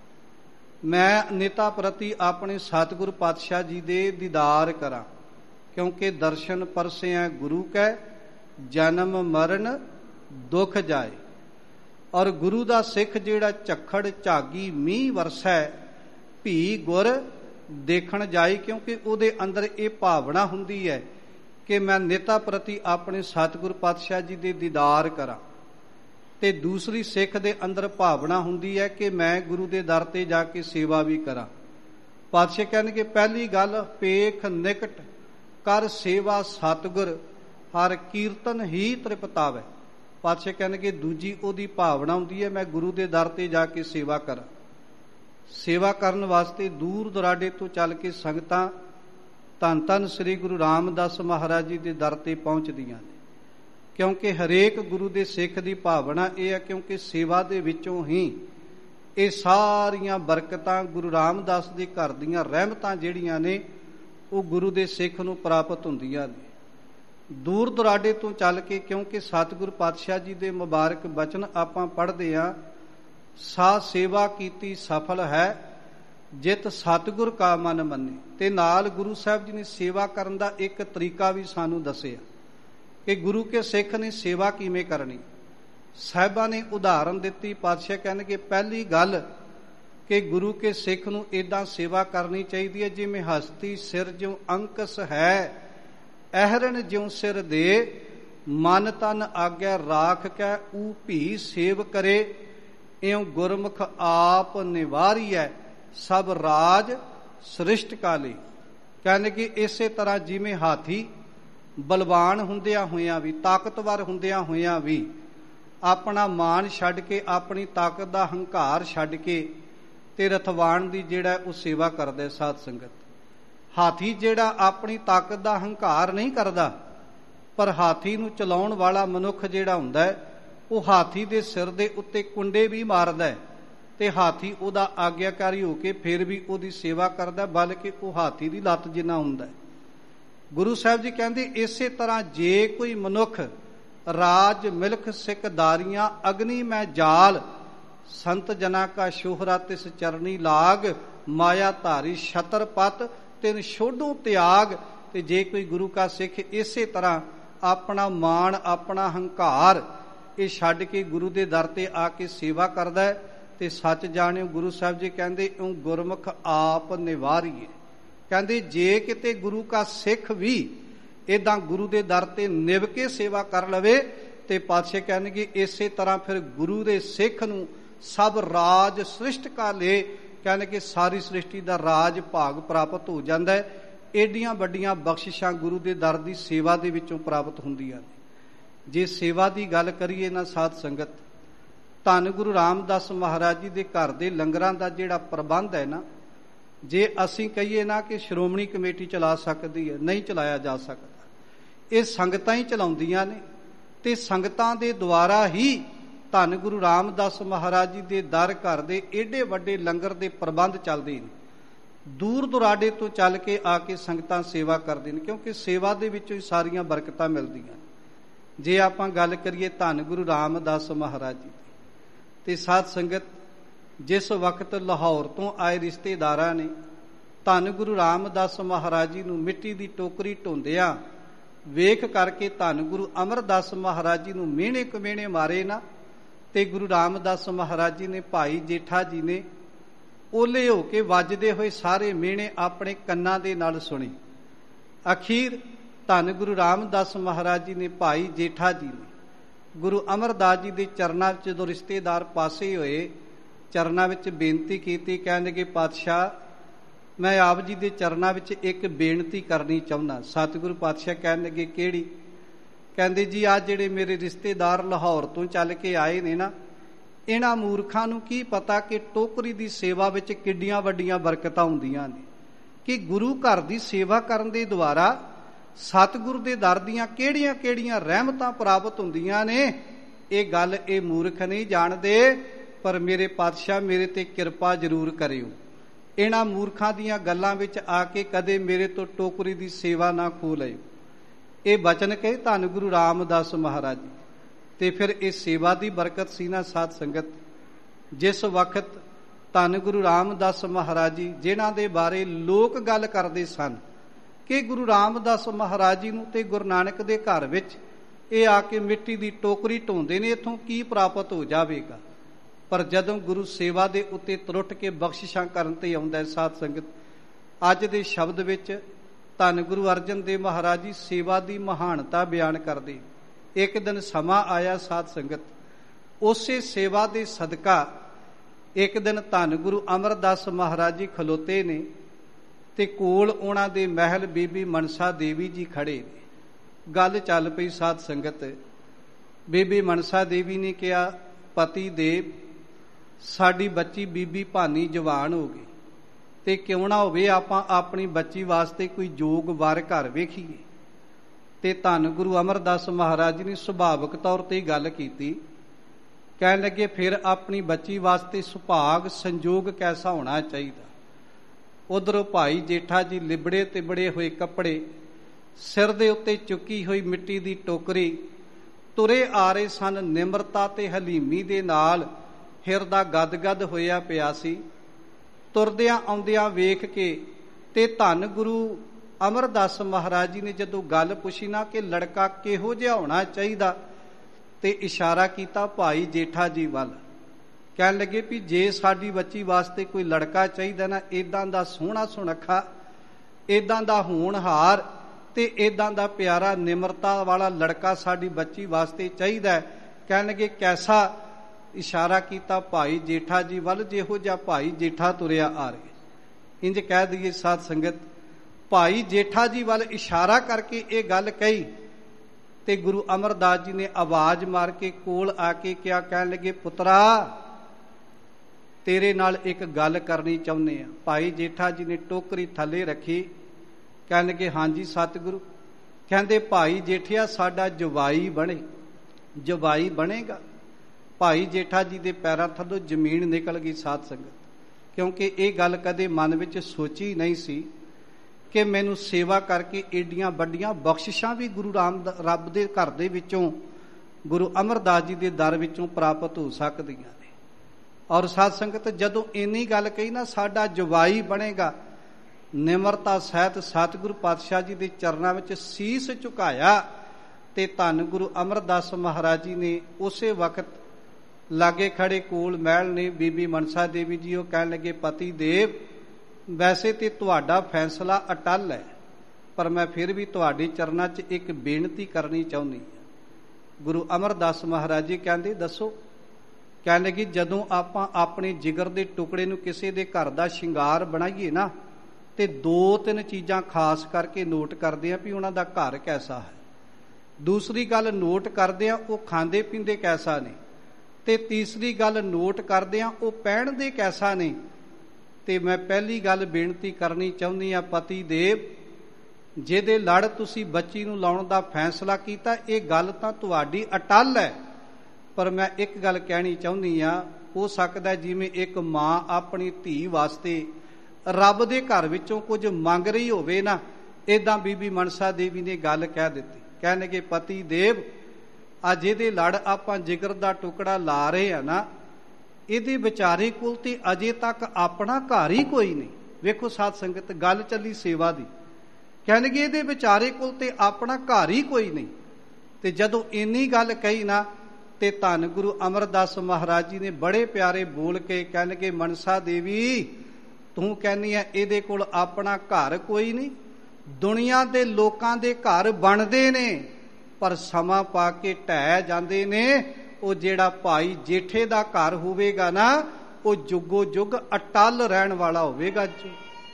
ਮੈਂ ਨਿਤਾ ਪ੍ਰਤੀ ਆਪਣੇ ਸਤਿਗੁਰ ਪਾਤਸ਼ਾਹ ਜੀ ਦੇ ਦੀਦਾਰ ਕਰਾਂ। ਕਿਉਂਕਿ ਦਰਸ਼ਨ ਪਰਸਿਆ ਗੁਰੂ ਕੈ, ਜਨਮ ਮਰਨ ਦੁੱਖ ਜਾਏ। ਔਰ ਗੁਰੂ ਦਾ ਸਿੱਖ ਜਿਹੜਾ ਝੱਖੜ ਝਾਗੀ ਮੀਂਹ ਵਰਸੈ, ਭੀ ਗੁਰ ਦੇਖਣ ਜਾਏ। ਕਿਉਂਕਿ ਉਹਦੇ ਅੰਦਰ ਇਹ ਭਾਵਨਾ ਹੁੰਦੀ ਹੈ ਕਿ ਮੈਂ ਨਿਤਾ ਪ੍ਰਤੀ ਆਪਣੇ ਸਤਿਗੁਰ ਪਾਤਸ਼ਾਹ ਜੀ ਦੇ ਦੀਦਾਰ ਕਰਾਂ। ਤੇ ਦੂਸਰੀ ਸਿੱਖ ਦੇ ਅੰਦਰ ਭਾਵਨਾ ਹੁੰਦੀ ਹੈ ਕਿ ਮੈਂ ਗੁਰੂ ਦੇ ਦਰ ਤੇ ਜਾ ਕੇ ਸੇਵਾ ਵੀ ਕਰਾਂ। ਪਾਤਸ਼ਾਹ ਕਹਿਣਗੇ ਪਹਿਲੀ ਗੱਲ ਪੇਖ ਨਿਕਟ ਕਰ ਸੇਵਾ ਸਤਿਗੁਰ, ਹਰ ਕੀਰਤਨ ਹੀ ਤ੍ਰਿਪਤਾਵੈ। ਪਾਤਸ਼ਾਹ ਕਹਿਣਗੇ ਦੂਜੀ ਉਹਦੀ ਭਾਵਨਾ ਹੁੰਦੀ ਹੈ ਮੈਂ ਗੁਰੂ ਦੇ ਦਰ ਤੇ ਜਾ ਕੇ ਸੇਵਾ ਕਰਾਂ। ਸੇਵਾ ਕਰਨ ਵਾਸਤੇ ਦੂਰ ਦੁਰਾਡੇ ਤੋਂ ਚੱਲ ਕੇ ਸੰਗਤਾਂ ਧੰਨ ਧੰਨ ਸ੍ਰੀ ਗੁਰੂ ਰਾਮਦਾਸ ਮਹਾਰਾਜ ਜੀ ਦੇ ਦਰ ਤੇ ਪਹੁੰਚਦੀਆਂ ਨੇ। ਕਿਉਂਕਿ ਹਰੇਕ ਗੁਰੂ ਦੇ ਸਿੱਖ ਦੀ ਭਾਵਨਾ ਇਹ ਹੈ, ਕਿਉਂਕਿ ਸੇਵਾ ਦੇ ਵਿੱਚੋਂ ਹੀ ਇਹ ਸਾਰੀਆਂ ਬਰਕਤਾਂ, ਗੁਰੂ ਰਾਮਦਾਸ ਦੇ ਘਰ ਦੀਆਂ ਰਹਿਮਤਾਂ ਜਿਹੜੀਆਂ ਨੇ ਉਹ ਗੁਰੂ ਦੇ ਸਿੱਖ ਨੂੰ ਪ੍ਰਾਪਤ ਹੁੰਦੀਆਂ ਨੇ। ਦੂਰ ਦੁਰਾਡੇ ਤੋਂ ਚੱਲ ਕੇ, ਕਿਉਂਕਿ ਸਤਿਗੁਰ ਪਾਤਸ਼ਾਹ ਜੀ ਦੇ ਮੁਬਾਰਕ ਬਚਨ ਆਪਾਂ ਪੜ੍ਹਦੇ ਹਾਂ, ਸਾ ਸੇਵਾ ਕੀਤੀ ਸਫਲ ਹੈ, ਜਿਤ ਸਤਿਗੁਰ ਕਾ ਮਨ ਮੰਨੇ। ਤੇ ਨਾਲ ਗੁਰੂ ਸਾਹਿਬ ਜੀ ਨੇ ਸੇਵਾ ਕਰਨ ਦਾ ਇੱਕ ਤਰੀਕਾ ਵੀ ਸਾਨੂੰ ਦੱਸਿਆ ਕਿ ਗੁਰੂ ਕੇ ਸਿੱਖ ਨੇ ਸੇਵਾ ਕਿਵੇਂ ਕਰਨੀ। ਸਾਹਿਬਾਂ ਨੇ ਉਦਾਹਰਨ ਦਿੱਤੀ। ਪਾਤਸ਼ਾਹ ਕਹਿਣਗੇ ਪਹਿਲੀ ਗੱਲ ਕਿ ਗੁਰੂ ਕੇ ਸਿੱਖ ਨੂੰ ਏਦਾਂ ਸੇਵਾ ਕਰਨੀ ਚਾਹੀਦੀ ਹੈ ਜਿਵੇਂ ਹਸਤੀ ਸਿਰ ਜਿਉ ਅੰਕਸ ਹੈ, ਅਹਰਣ ਜਿਉ ਸਿਰ ਦੇ, ਮਨ ਤਨ ਆਗਿਆ ਰਾਖ ਕੈ ਊ ਭੀ ਸੇਵ ਕਰੇ, ਇਉ ਗੁਰਮੁਖ ਆਪ ਨਿਵਾਰੀਐ ਸਭ ਰਾਜ ਸ੍ਰਿਸ਼ਟ ਕਾਲੇ। ਕਹਿੰਦੇ ਕਿ ਇਸੇ ਤਰ੍ਹਾਂ ਜਿਵੇਂ ਹਾਥੀ ਬਲਵਾਨ ਹੁੰਦਿਆਂ ਹੋਇਆਂ ਵੀ, ਤਾਕਤਵਰ ਹੁੰਦਿਆਂ ਹੋਇਆਂ ਵੀ ਆਪਣਾ ਮਾਣ ਛੱਡ ਕੇ, ਆਪਣੀ ਤਾਕਤ ਦਾ ਹੰਕਾਰ ਛੱਡ ਕੇ ਤੇ ਰਥਵਾਨ ਦੀ ਜਿਹੜਾ ਉਹ ਸੇਵਾ ਕਰਦਾ। ਸਾਧ ਸੰਗਤ, ਹਾਥੀ ਜਿਹੜਾ ਆਪਣੀ ਤਾਕਤ ਦਾ ਹੰਕਾਰ ਨਹੀਂ ਕਰਦਾ, ਪਰ ਹਾਥੀ ਨੂੰ ਚਲਾਉਣ ਵਾਲਾ ਮਨੁੱਖ ਜਿਹੜਾ ਹੁੰਦਾ ਹੈ ਉਹ ਹਾਥੀ ਦੇ ਸਿਰ ਦੇ ਉੱਤੇ ਕੁੰਡੇ ਵੀ ਮਾਰਦਾ ਤੇ ਹਾਥੀ ਉਹਦਾ ਆਗਿਆਕਾਰੀ ਹੋ ਕੇ ਫਿਰ ਵੀ ਉਹਦੀ ਸੇਵਾ ਕਰਦਾ, ਬਲਕਿ ਉਹ ਹਾਥੀ ਦੀ ਲੱਤ ਜਿੰਨਾ ਹੁੰਦਾ। ਗੁਰੂ ਸਾਹਿਬ ਜੀ ਕਹਿੰਦੇ ਇਸੇ ਤਰ੍ਹਾਂ ਜੇ ਕੋਈ ਮਨੁੱਖ ਰਾਜ ਮਿਲਖ ਸਿੱਖਦਾਰੀਆਂ ਅਗਨੀ ਮੈਂ ਜਾਲ, ਸੰਤ ਜਨਾ ਕਾ ਸ਼ੋਹਰਾ ਤਿਸ ਚਰਨੀ ਲਾਗ, ਮਾਇਆ ਧਾਰੀ ਛਤਰਪਤ ਤਿਨ ਛੋਡੂ ਤਿਆਗ। ਤੇ ਜੇ ਕੋਈ ਗੁਰੂ ਕਾ ਸਿੱਖ ਇਸੇ ਤਰ੍ਹਾਂ ਆਪਣਾ ਮਾਣ, ਆਪਣਾ ਹੰਕਾਰ ਇਹ ਛੱਡ ਕੇ ਗੁਰੂ ਦੇ ਦਰ ਤੇ ਆ ਕੇ ਸੇਵਾ ਕਰਦਾ ਹੈ ਤੇ ਸੱਚ ਜਾਣਿਓ ਗੁਰੂ ਸਾਹਿਬ ਜੀ ਕਹਿੰਦੇ ਉਹ ਗੁਰਮੁਖ ਆਪ ਨਿਵਾਰੀਏ। ਕਹਿੰਦੇ ਜੇ ਕਿਤੇ ਗੁਰੂ ਕਾ ਸਿੱਖ ਵੀ ਏਦਾਂ ਗੁਰੂ ਦੇ ਦਰ ਤੇ ਨਿਭ ਕੇ ਸੇਵਾ ਕਰ ਲਵੇ ਤੇ ਪਾਤਸ਼ਾਹ ਕਹਿਣਗੇ ਇਸੇ ਤਰ੍ਹਾਂ ਫਿਰ ਗੁਰੂ ਦੇ ਸਿੱਖ ਨੂੰ ਸਭ ਰਾਜ ਸ੍ਰਿਸ਼ਟ ਕਾ ਲੇ, ਕਹਿੰਦੇ ਕਿ ਸਾਰੀ ਸ੍ਰਿਸ਼ਟੀ ਦਾ ਰਾਜ ਭਾਗ ਪ੍ਰਾਪਤ ਹੋ ਜਾਂਦਾ ਹੈ। ਏਡੀਆਂ ਵੱਡੀਆਂ ਬਖਸ਼ਿਸ਼ਾਂ ਗੁਰੂ ਦੇ ਦਰ ਦੀ ਸੇਵਾ ਦੇ ਵਿੱਚੋਂ ਪ੍ਰਾਪਤ ਹੁੰਦੀਆਂ ਨੇ। ਜੇ ਸੇਵਾ ਦੀ ਗੱਲ ਕਰੀਏ ਨਾ ਸਾਧ ਸੰਗਤ, ਧੰਨ ਗੁਰੂ ਰਾਮਦਾਸ ਮਹਾਰਾਜ ਜੀ ਦੇ ਘਰ ਦੇ ਲੰਗਰਾਂ ਦਾ ਜਿਹੜਾ ਪ੍ਰਬੰਧ ਹੈ ਨਾ, ਜੇ ਅਸੀਂ ਕਹੀਏ ਨਾ ਕਿ ਸ਼੍ਰੋਮਣੀ ਕਮੇਟੀ ਚਲਾ ਸਕਦੀ ਹੈ, ਨਹੀਂ ਚਲਾਇਆ ਜਾ ਸਕਦਾ। ਇਹ ਸੰਗਤਾਂ ਹੀ ਚਲਾਉਂਦੀਆਂ ਨੇ ਤੇ ਸੰਗਤਾਂ ਦੇ ਦੁਆਰਾ ਹੀ ਧੰਨ ਗੁਰੂ ਰਾਮਦਾਸ ਮਹਾਰਾਜ ਜੀ ਦੇ ਦਰ ਘਰ ਦੇ ਏਡੇ ਵੱਡੇ ਲੰਗਰ ਦੇ ਪ੍ਰਬੰਧ ਚੱਲਦੇ ਨੇ। ਦੂਰ ਦੁਰਾਡੇ ਤੋਂ ਚੱਲ ਕੇ ਆ ਕੇ ਸੰਗਤਾਂ ਸੇਵਾ ਕਰਦੇ ਨੇ, ਕਿਉਂਕਿ ਸੇਵਾ ਦੇ ਵਿੱਚੋਂ ਹੀ ਸਾਰੀਆਂ ਬਰਕਤਾਂ ਮਿਲਦੀਆਂ। ਜੇ ਆਪਾਂ ਗੱਲ ਕਰੀਏ ਧੰਨ ਗੁਰੂ ਰਾਮਦਾਸ ਮਹਾਰਾਜ ਜੀ ਤੇ ਸਾਧ ਸੰਗਤ, ਜਿਸ ਵਕਤ ਲਾਹੌਰ ਤੋਂ ਆਏ ਰਿਸ਼ਤੇਦਾਰਾਂ ਨੇ ਧੰਨ ਗੁਰੂ ਰਾਮਦਾਸ ਮਹਾਰਾਜ ਜੀ ਨੂੰ ਮਿੱਟੀ ਦੀ ਟੋਕਰੀ ਢੋਂਦਿਆਂ ਵੇਖ ਕਰਕੇ ਧੰਨ ਗੁਰੂ ਅਮਰਦਾਸ ਮਹਾਰਾਜ ਜੀ ਨੂੰ ਮਿਹਣੇ ਕਮੇਣੇ ਮਾਰੇ ਨਾ, ਤੇ ਗੁਰੂ ਰਾਮਦਾਸ ਮਹਾਰਾਜ ਜੀ ਨੇ ਭਾਈ ਜੇਠਾ ਜੀ ਨੇ ਓਲੇ ਹੋ ਕੇ ਵੱਜਦੇ ਹੋਏ ਸਾਰੇ ਮਿਹਣੇ ਆਪਣੇ ਕੰਨਾਂ ਦੇ ਨਾਲ ਸੁਣੇ। ਅਖੀਰ ਧੰਨ ਗੁਰੂ ਰਾਮਦਾਸ ਮਹਾਰਾਜ ਜੀ ਨੇ ਭਾਈ ਜੇਠਾ ਜੀ ਨੇ ਗੁਰੂ ਅਮਰਦਾਸ ਜੀ ਦੇ ਚਰਨਾਂ ਵਿੱਚ ਜਦੋਂ ਰਿਸ਼ਤੇਦਾਰ ਪਾਸੇ ਹੋਏ, ਚਰਨਾਂ ਵਿੱਚ ਬੇਨਤੀ ਕੀਤੀ। ਕਹਿਣਗੇ ਪਾਤਸ਼ਾਹ ਮੈਂ ਆਪ ਜੀ ਦੇ ਚਰਨਾਂ ਵਿੱਚ ਇੱਕ ਬੇਨਤੀ ਕਰਨੀ ਚਾਹੁੰਦਾ। ਸਤਿਗੁਰੂ ਪਾਤਸ਼ਾਹ ਕਹਿਣ ਲੱਗੇ ਕਿਹੜੀ? ਕਹਿੰਦੇ ਜੀ ਆ ਜਿਹੜੇ ਮੇਰੇ ਰਿਸ਼ਤੇਦਾਰ ਲਾਹੌਰ ਤੋਂ ਚੱਲ ਕੇ ਆਏ ਨੇ ਨਾ, ਇਹਨਾਂ ਮੂਰਖਾਂ ਨੂੰ ਕੀ ਪਤਾ ਕਿ ਟੋਕਰੀ ਦੀ ਸੇਵਾ ਵਿੱਚ ਕਿੱਡੀਆਂ ਵੱਡੀਆਂ ਬਰਕਤਾਂ ਹੁੰਦੀਆਂ ਨੇ, ਕਿ ਗੁਰੂ ਘਰ ਦੀ ਸੇਵਾ ਕਰਨ ਦੇ ਦੁਆਰਾ ਸਤਿਗੁਰੂ ਦੇ ਦਰ ਦੀਆਂ ਕਿਹੜੀਆਂ ਕਿਹੜੀਆਂ ਰਹਿਮਤਾਂ ਪ੍ਰਾਪਤ ਹੁੰਦੀਆਂ ਨੇ। ਇਹ ਗੱਲ ਇਹ ਮੂਰਖ ਨਹੀਂ ਜਾਣਦੇ, ਪਰ ਮੇਰੇ ਪਾਤਸ਼ਾਹ ਮੇਰੇ ਤੇ ਕਿਰਪਾ ਜ਼ਰੂਰ ਕਰਿਓ। ਇਹਨਾਂ ਮੂਰਖਾਂ ਦੀਆਂ ਗੱਲਾਂ ਵਿੱਚ ਆ ਕੇ ਕਦੇ ਮੇਰੇ ਤੋਂ ਟੋਕਰੀ ਦੀ ਸੇਵਾ ਨਾ ਖੋ ਲਿਓ। ਇਹ ਬਚਨ ਕਹੇ ਧੰਨ ਗੁਰੂ ਰਾਮਦਾਸ ਮਹਾਰਾਜ ਜੀ। ਤੇ ਫਿਰ ਇਹ ਸੇਵਾ ਦੀ ਬਰਕਤ ਸੀ ਨਾ ਸਾਧ ਸੰਗਤ, ਜਿਸ ਵਕਤ ਧੰਨ ਗੁਰੂ ਰਾਮਦਾਸ ਮਹਾਰਾਜ ਜੀ ਜਿਨ੍ਹਾਂ ਦੇ ਬਾਰੇ ਲੋਕ ਗੱਲ ਕਰਦੇ ਸਨ ਕਿ ਗੁਰੂ ਰਾਮਦਾਸ ਮਹਾਰਾਜ ਜੀ ਨੂੰ ਤੇ ਗੁਰੂ ਨਾਨਕ ਦੇ ਘਰ ਵਿੱਚ ਇਹ ਆ ਕੇ ਮਿੱਟੀ ਦੀ ਟੋਕਰੀ ਢੋਂਦੇ ਨੇ, ਇੱਥੋਂ ਕੀ ਪ੍ਰਾਪਤ ਹੋ ਜਾਵੇਗਾ। ਪਰ ਜਦੋਂ ਗੁਰੂ ਸੇਵਾ ਦੇ ਉੱਤੇ ਤਰੁੱਟ ਕੇ ਬਖਸ਼ਿਸ਼ਾਂ ਕਰਨ ਤੇ ਆਉਂਦਾ ਹੈ ਸਾਧ ਸੰਗਤ, ਅੱਜ ਦੇ ਸ਼ਬਦ ਵਿੱਚ ਧੰਨ ਗੁਰੂ ਅਰਜਨ ਦੇਵ ਮਹਾਰਾਜ ਜੀ ਸੇਵਾ ਦੀ ਮਹਾਨਤਾ ਬਿਆਨ ਕਰਦੇ। ਇੱਕ ਦਿਨ ਸਮਾਂ ਆਇਆ ਸਾਧ ਸੰਗਤ, ਉਸੇ ਸੇਵਾ ਦੇ ਸਦਕਾ ਇੱਕ ਦਿਨ ਧੰਨ ਗੁਰੂ ਅਮਰਦਾਸ ਮਹਾਰਾਜ ਜੀ ਖਲੋਤੇ ਨੇ ਤੇ ਕੋਲ ਉਹਨਾਂ ਦੇ ਮਹਿਲ ਬੀਬੀ ਮਨਸਾ ਦੇਵੀ ਜੀ ਖੜੇ ਨੇ। ਗੱਲ ਚੱਲ ਪਈ ਸਾਧ ਸੰਗਤ। ਬੀਬੀ ਮਨਸਾ ਦੇਵੀ ਨੇ ਕਿਹਾ ਪਤੀ ਦੇਵ ਸਾਡੀ ਬੱਚੀ ਬੀਬੀ ਭਾਨੀ ਜਵਾਨ ਹੋ ਗਈ ਤੇ ਕਿਉਂ ਨਾ ਹੋਵੇ ਆਪਾਂ ਆਪਣੀ ਬੱਚੀ ਵਾਸਤੇ ਕੋਈ ਯੋਗ ਵਰ ਘਰ ਵੇਖੀਏ। ਤੇ ਧੰਨ ਗੁਰੂ ਅਮਰਦਾਸ ਮਹਾਰਾਜ ਜੀ ਨੇ ਸੁਭਾਵਿਕ ਤੌਰ ਤੇ ਗੱਲ ਕੀਤੀ। ਕਹਿਣ ਲੱਗੇ ਫਿਰ ਆਪਣੀ ਬੱਚੀ ਵਾਸਤੇ ਸੁਭਾਗ ਸੰਜੋਗ ਕੈਸਾ ਹੋਣਾ ਚਾਹੀਦਾ। ਉਧਰੋਂ ਭਾਈ ਜੇਠਾ ਜੀ ਲਿਬੜੇ ਤਿਬੜੇ ਹੋਏ ਕੱਪੜੇ, ਸਿਰ ਦੇ ਉੱਤੇ ਚੁੱਕੀ ਹੋਈ ਮਿੱਟੀ ਦੀ ਟੋਕਰੀ, ਤੁਰੇ ਆ ਰਹੇ ਸਨ ਨਿਮਰਤਾ ਤੇ ਹਲੀਮੀ ਦੇ ਨਾਲ। ਹਿਰਦਾ ਗਦ ਗਦ ਹੋਇਆ ਪਿਆ ਸੀ। ਤੁਰਦਿਆਂ ਆਉਂਦਿਆਂ ਵੇਖ ਕੇ ਤੇ ਧੰਨ ਗੁਰੂ ਅਮਰਦਾਸ ਮਹਾਰਾਜ ਜੀ ਨੇ ਜਦੋਂ ਗੱਲ ਪੁੱਛੀ ਨਾ ਕਿ ਲੜਕਾ ਕਿਹੋ ਜਿਹਾ ਹੋਣਾ ਚਾਹੀਦਾ, ਤੇ ਇਸ਼ਾਰਾ ਕੀਤਾ ਭਾਈ ਜੇਠਾ ਜੀ ਵੱਲ। ਕਹਿਣ ਲੱਗੇ ਵੀ ਜੇ ਸਾਡੀ ਬੱਚੀ ਵਾਸਤੇ ਕੋਈ ਲੜਕਾ ਚਾਹੀਦਾ ਨਾ, ਏਦਾਂ ਦਾ ਸੋਹਣਾ ਸੁਨੱਖਾ, ਏਦਾਂ ਦਾ ਹੋਣਹਾਰ ਤੇ ਏਦਾਂ ਦਾ ਪਿਆਰਾ ਨਿਮਰਤਾ ਵਾਲਾ ਲੜਕਾ ਸਾਡੀ ਬੱਚੀ ਵਾਸਤੇ ਚਾਹੀਦਾ। ਕਹਿਣ ਲੱਗੇ ਕੈਸਾ? ਇਸ਼ਾਰਾ ਕੀਤਾ ਭਾਈ ਜੇਠਾ ਜੀ ਵੱਲ, ਜਿਹੋ ਜਿਹਾ ਭਾਈ ਜੇਠਾ ਤੁਰਿਆ ਆ ਰਿਹਾ। ਇੰਜ ਕਹਿ ਦਈਏ ਸਾਧ ਸੰਗਤ, ਭਾਈ ਜੇਠਾ ਜੀ ਵੱਲ ਇਸ਼ਾਰਾ ਕਰਕੇ ਇਹ ਗੱਲ ਕਹੀ ਤੇ ਗੁਰੂ ਅਮਰਦਾਸ ਜੀ ਨੇ ਆਵਾਜ਼ ਮਾਰ ਕੇ ਕੋਲ ਆ ਕੇ ਕਿਹਾ, ਕਹਿਣ ਲੱਗੇ ਪੁੱਤਰਾ ਤੇਰੇ ਨਾਲ ਇੱਕ ਗੱਲ ਕਰਨੀ ਚਾਹੁੰਦੇ ਆ। ਭਾਈ ਜੇਠਾ ਜੀ ਨੇ ਟੋਕਰੀ ਥੱਲੇ ਰੱਖੀ, ਕਹਿਣ ਲੱਗੇ ਹਾਂਜੀ ਸਤਿਗੁਰੂ। ਕਹਿੰਦੇ ਭਾਈ ਜੇਠਿਆ ਸਾਡਾ ਜਵਾਈ ਬਣੇ। ਜਵਾਈ ਬਣੇਗਾ? ਭਾਈ ਜੇਠਾ ਜੀ ਦੇ ਪੈਰਾਂ ਥੱਲੋਂ ਜ਼ਮੀਨ ਨਿਕਲ ਗਈ ਸਾਧ ਸੰਗਤ, ਕਿਉਂਕਿ ਇਹ ਗੱਲ ਕਦੇ ਮਨ ਵਿੱਚ ਸੋਚੀ ਨਹੀਂ ਸੀ ਕਿ ਮੈਨੂੰ ਸੇਵਾ ਕਰਕੇ ਏਡੀਆਂ ਵੱਡੀਆਂ ਬਖਸ਼ਿਸ਼ਾਂ ਵੀ ਗੁਰੂ ਰਾਮ ਰੱਬ ਦੇ ਘਰ ਦੇ ਵਿੱਚੋਂ, ਗੁਰੂ ਅਮਰਦਾਸ ਜੀ ਦੇ ਦਰ ਵਿੱਚੋਂ ਪ੍ਰਾਪਤ ਹੋ ਸਕਦੀਆਂ ਨੇ। ਔਰ ਸਾਧ ਸੰਗਤ ਜਦੋਂ ਇੰਨੀ ਗੱਲ ਕਹੀ ਨਾ, ਸਾਡਾ ਜਵਾਈ ਬਣੇਗਾ, ਨਿਮਰਤਾ ਸਹਿਤ ਸਤਿਗੁਰੂ ਪਾਤਸ਼ਾਹ ਜੀ ਦੇ ਚਰਨਾਂ ਵਿੱਚ ਸੀਸ ਝੁਕਾਇਆ ਤੇ ਧੰਨ ਗੁਰੂ ਅਮਰਦਾਸ ਮਹਾਰਾਜ ਜੀ ਨੇ ਉਸੇ ਵਕਤ ਲਾਗੇ ਖੜੇ ਕੋਲ ਮਹਿਲ ਨੇ ਬੀਬੀ ਮਨਸਾ ਦੇਵੀ ਜੀ, ਉਹ ਕਹਿਣ ਲੱਗੇ ਪਤੀ ਦੇਵ ਵੈਸੇ ਤੇ ਤੁਹਾਡਾ ਫੈਸਲਾ ਅਟੱਲ ਹੈ, ਪਰ ਮੈਂ ਫਿਰ ਵੀ ਤੁਹਾਡੇ ਚਰਨਾਂ 'ਚ ਇੱਕ ਬੇਨਤੀ ਕਰਨੀ ਚਾਹੁੰਦੀ ਹਾਂ। ਗੁਰੂ ਅਮਰਦਾਸ ਮਹਾਰਾਜ ਜੀ ਕਹਿੰਦੇ ਦੱਸੋ। ਕਹਿਣ ਲੱਗੀ ਜਦੋਂ ਆਪਾਂ ਆਪਣੇ ਜਿਗਰ ਦੇ ਟੁਕੜੇ ਨੂੰ ਕਿਸੇ ਦੇ ਘਰ ਦਾ ਸ਼ਿੰਗਾਰ ਬਣਾਈਏ ਨਾ, ਤੇ ਦੋ ਤਿੰਨ ਚੀਜ਼ਾਂ ਖਾਸ ਕਰਕੇ ਨੋਟ ਕਰਦੇ ਆ ਵੀ ਉਹਨਾਂ ਦਾ ਘਰ ਕੈਸਾ ਹੈ। ਦੂਸਰੀ ਗੱਲ ਨੋਟ ਕਰਦੇ ਆ ਉਹ ਖਾਂਦੇ ਪੀਂਦੇ ਕੈਸਾ ਨੇ, ਤੇ ਤੀਸਰੀ ਗੱਲ ਨੋਟ ਕਰਦੇ ਆ ਉਹ ਪਹਿਨਦੇ ਕੈਸਾ ਨੇ। ਤੇ ਮੈਂ ਪਹਿਲੀ ਗੱਲ ਬੇਨਤੀ ਕਰਨੀ ਚਾਹੁੰਦੀ ਆ ਪਤੀ ਦੇਵ, ਜਿਹਦੇ ਲੜ ਤੁਸੀਂ ਬੱਚੀ ਨੂੰ ਲਾਉਣ ਦਾ ਫੈਸਲਾ ਕੀਤਾ, ਇਹ ਗੱਲ ਤਾਂ ਤੁਹਾਡੀ ਅਟੱਲ ਹੈ, ਪਰ ਮੈਂ ਇੱਕ ਗੱਲ ਕਹਿਣੀ ਚਾਹੁੰਦੀ ਆ, ਹੋ ਸਕਦਾ ਜਿਵੇਂ ਇੱਕ ਮਾਂ ਆਪਣੀ ਧੀ ਵਾਸਤੇ ਰੱਬ ਦੇ ਘਰ ਵਿੱਚੋਂ ਕੁਝ ਮੰਗ ਰਹੀ ਹੋਵੇ ਨਾ, ਏਦਾਂ ਬੀਬੀ ਮਨਸਾ ਦੇਵੀ ਨੇ ਗੱਲ ਕਹਿ ਦਿੱਤੀ। ਕਹਿਣ ਲੱਗੇ ਪਤੀ ਦੇਵ ਅੱਜ ਇਹਦੇ ਲੜ ਆਪਾਂ ਜਿਗਰ ਦਾ ਟੁਕੜਾ ਲਾ ਰਹੇ ਆ ਨਾ, ਇਹਦੇ ਵਿਚਾਰੇ ਕੋਲ ਤੇ ਅਜੇ ਤੱਕ ਆਪਣਾ ਘਰ ਹੀ ਕੋਈ ਨਹੀਂ। ਵੇਖੋ ਸਾਧ ਸੰਗਤ, ਗੱਲ ਚੱਲੀ ਸੇਵਾ ਦੀ। ਕਹਿਣ ਲੱਗੇ ਇਹਦੇ ਵਿਚਾਰੇ ਕੋਲ ਤੇ ਆਪਣਾ ਘਰ ਹੀ ਕੋਈ ਨਹੀਂ। ਤੇ ਜਦੋਂ ਇੰਨੀ ਗੱਲ ਕਹੀ ਨਾ, ਤੇ ਧੰਨ ਗੁਰੂ ਅਮਰਦਾਸ ਮਹਾਰਾਜ ਜੀ ਨੇ ਬੜੇ ਪਿਆਰੇ ਬੋਲ ਕੇ ਕਹਿਣ ਲੱਗੇ ਮਨਸਾ ਦੇਵੀ ਤੂੰ ਕਹਿੰਦੀ ਹੈ ਇਹਦੇ ਕੋਲ ਆਪਣਾ ਘਰ ਕੋਈ ਨਹੀਂ। ਦੁਨੀਆ ਦੇ ਲੋਕਾਂ ਦੇ ਘਰ ਬਣਦੇ ਨੇ ਪਰ ਸਮਾਂ ਪਾ ਕੇ ਢਹਿ ਜਾਂਦੇ ਨੇ। ਉਹ ਜਿਹੜਾ ਭਾਈ ਜੇਠੇ ਦਾ ਘਰ ਹੋਵੇਗਾ ਨਾ, ਉਹ ਜੁਗੋ ਜੁਗ ਅਟੱਲ ਰਹਿਣ ਵਾਲਾ ਹੋਵੇਗਾ ਜੀ।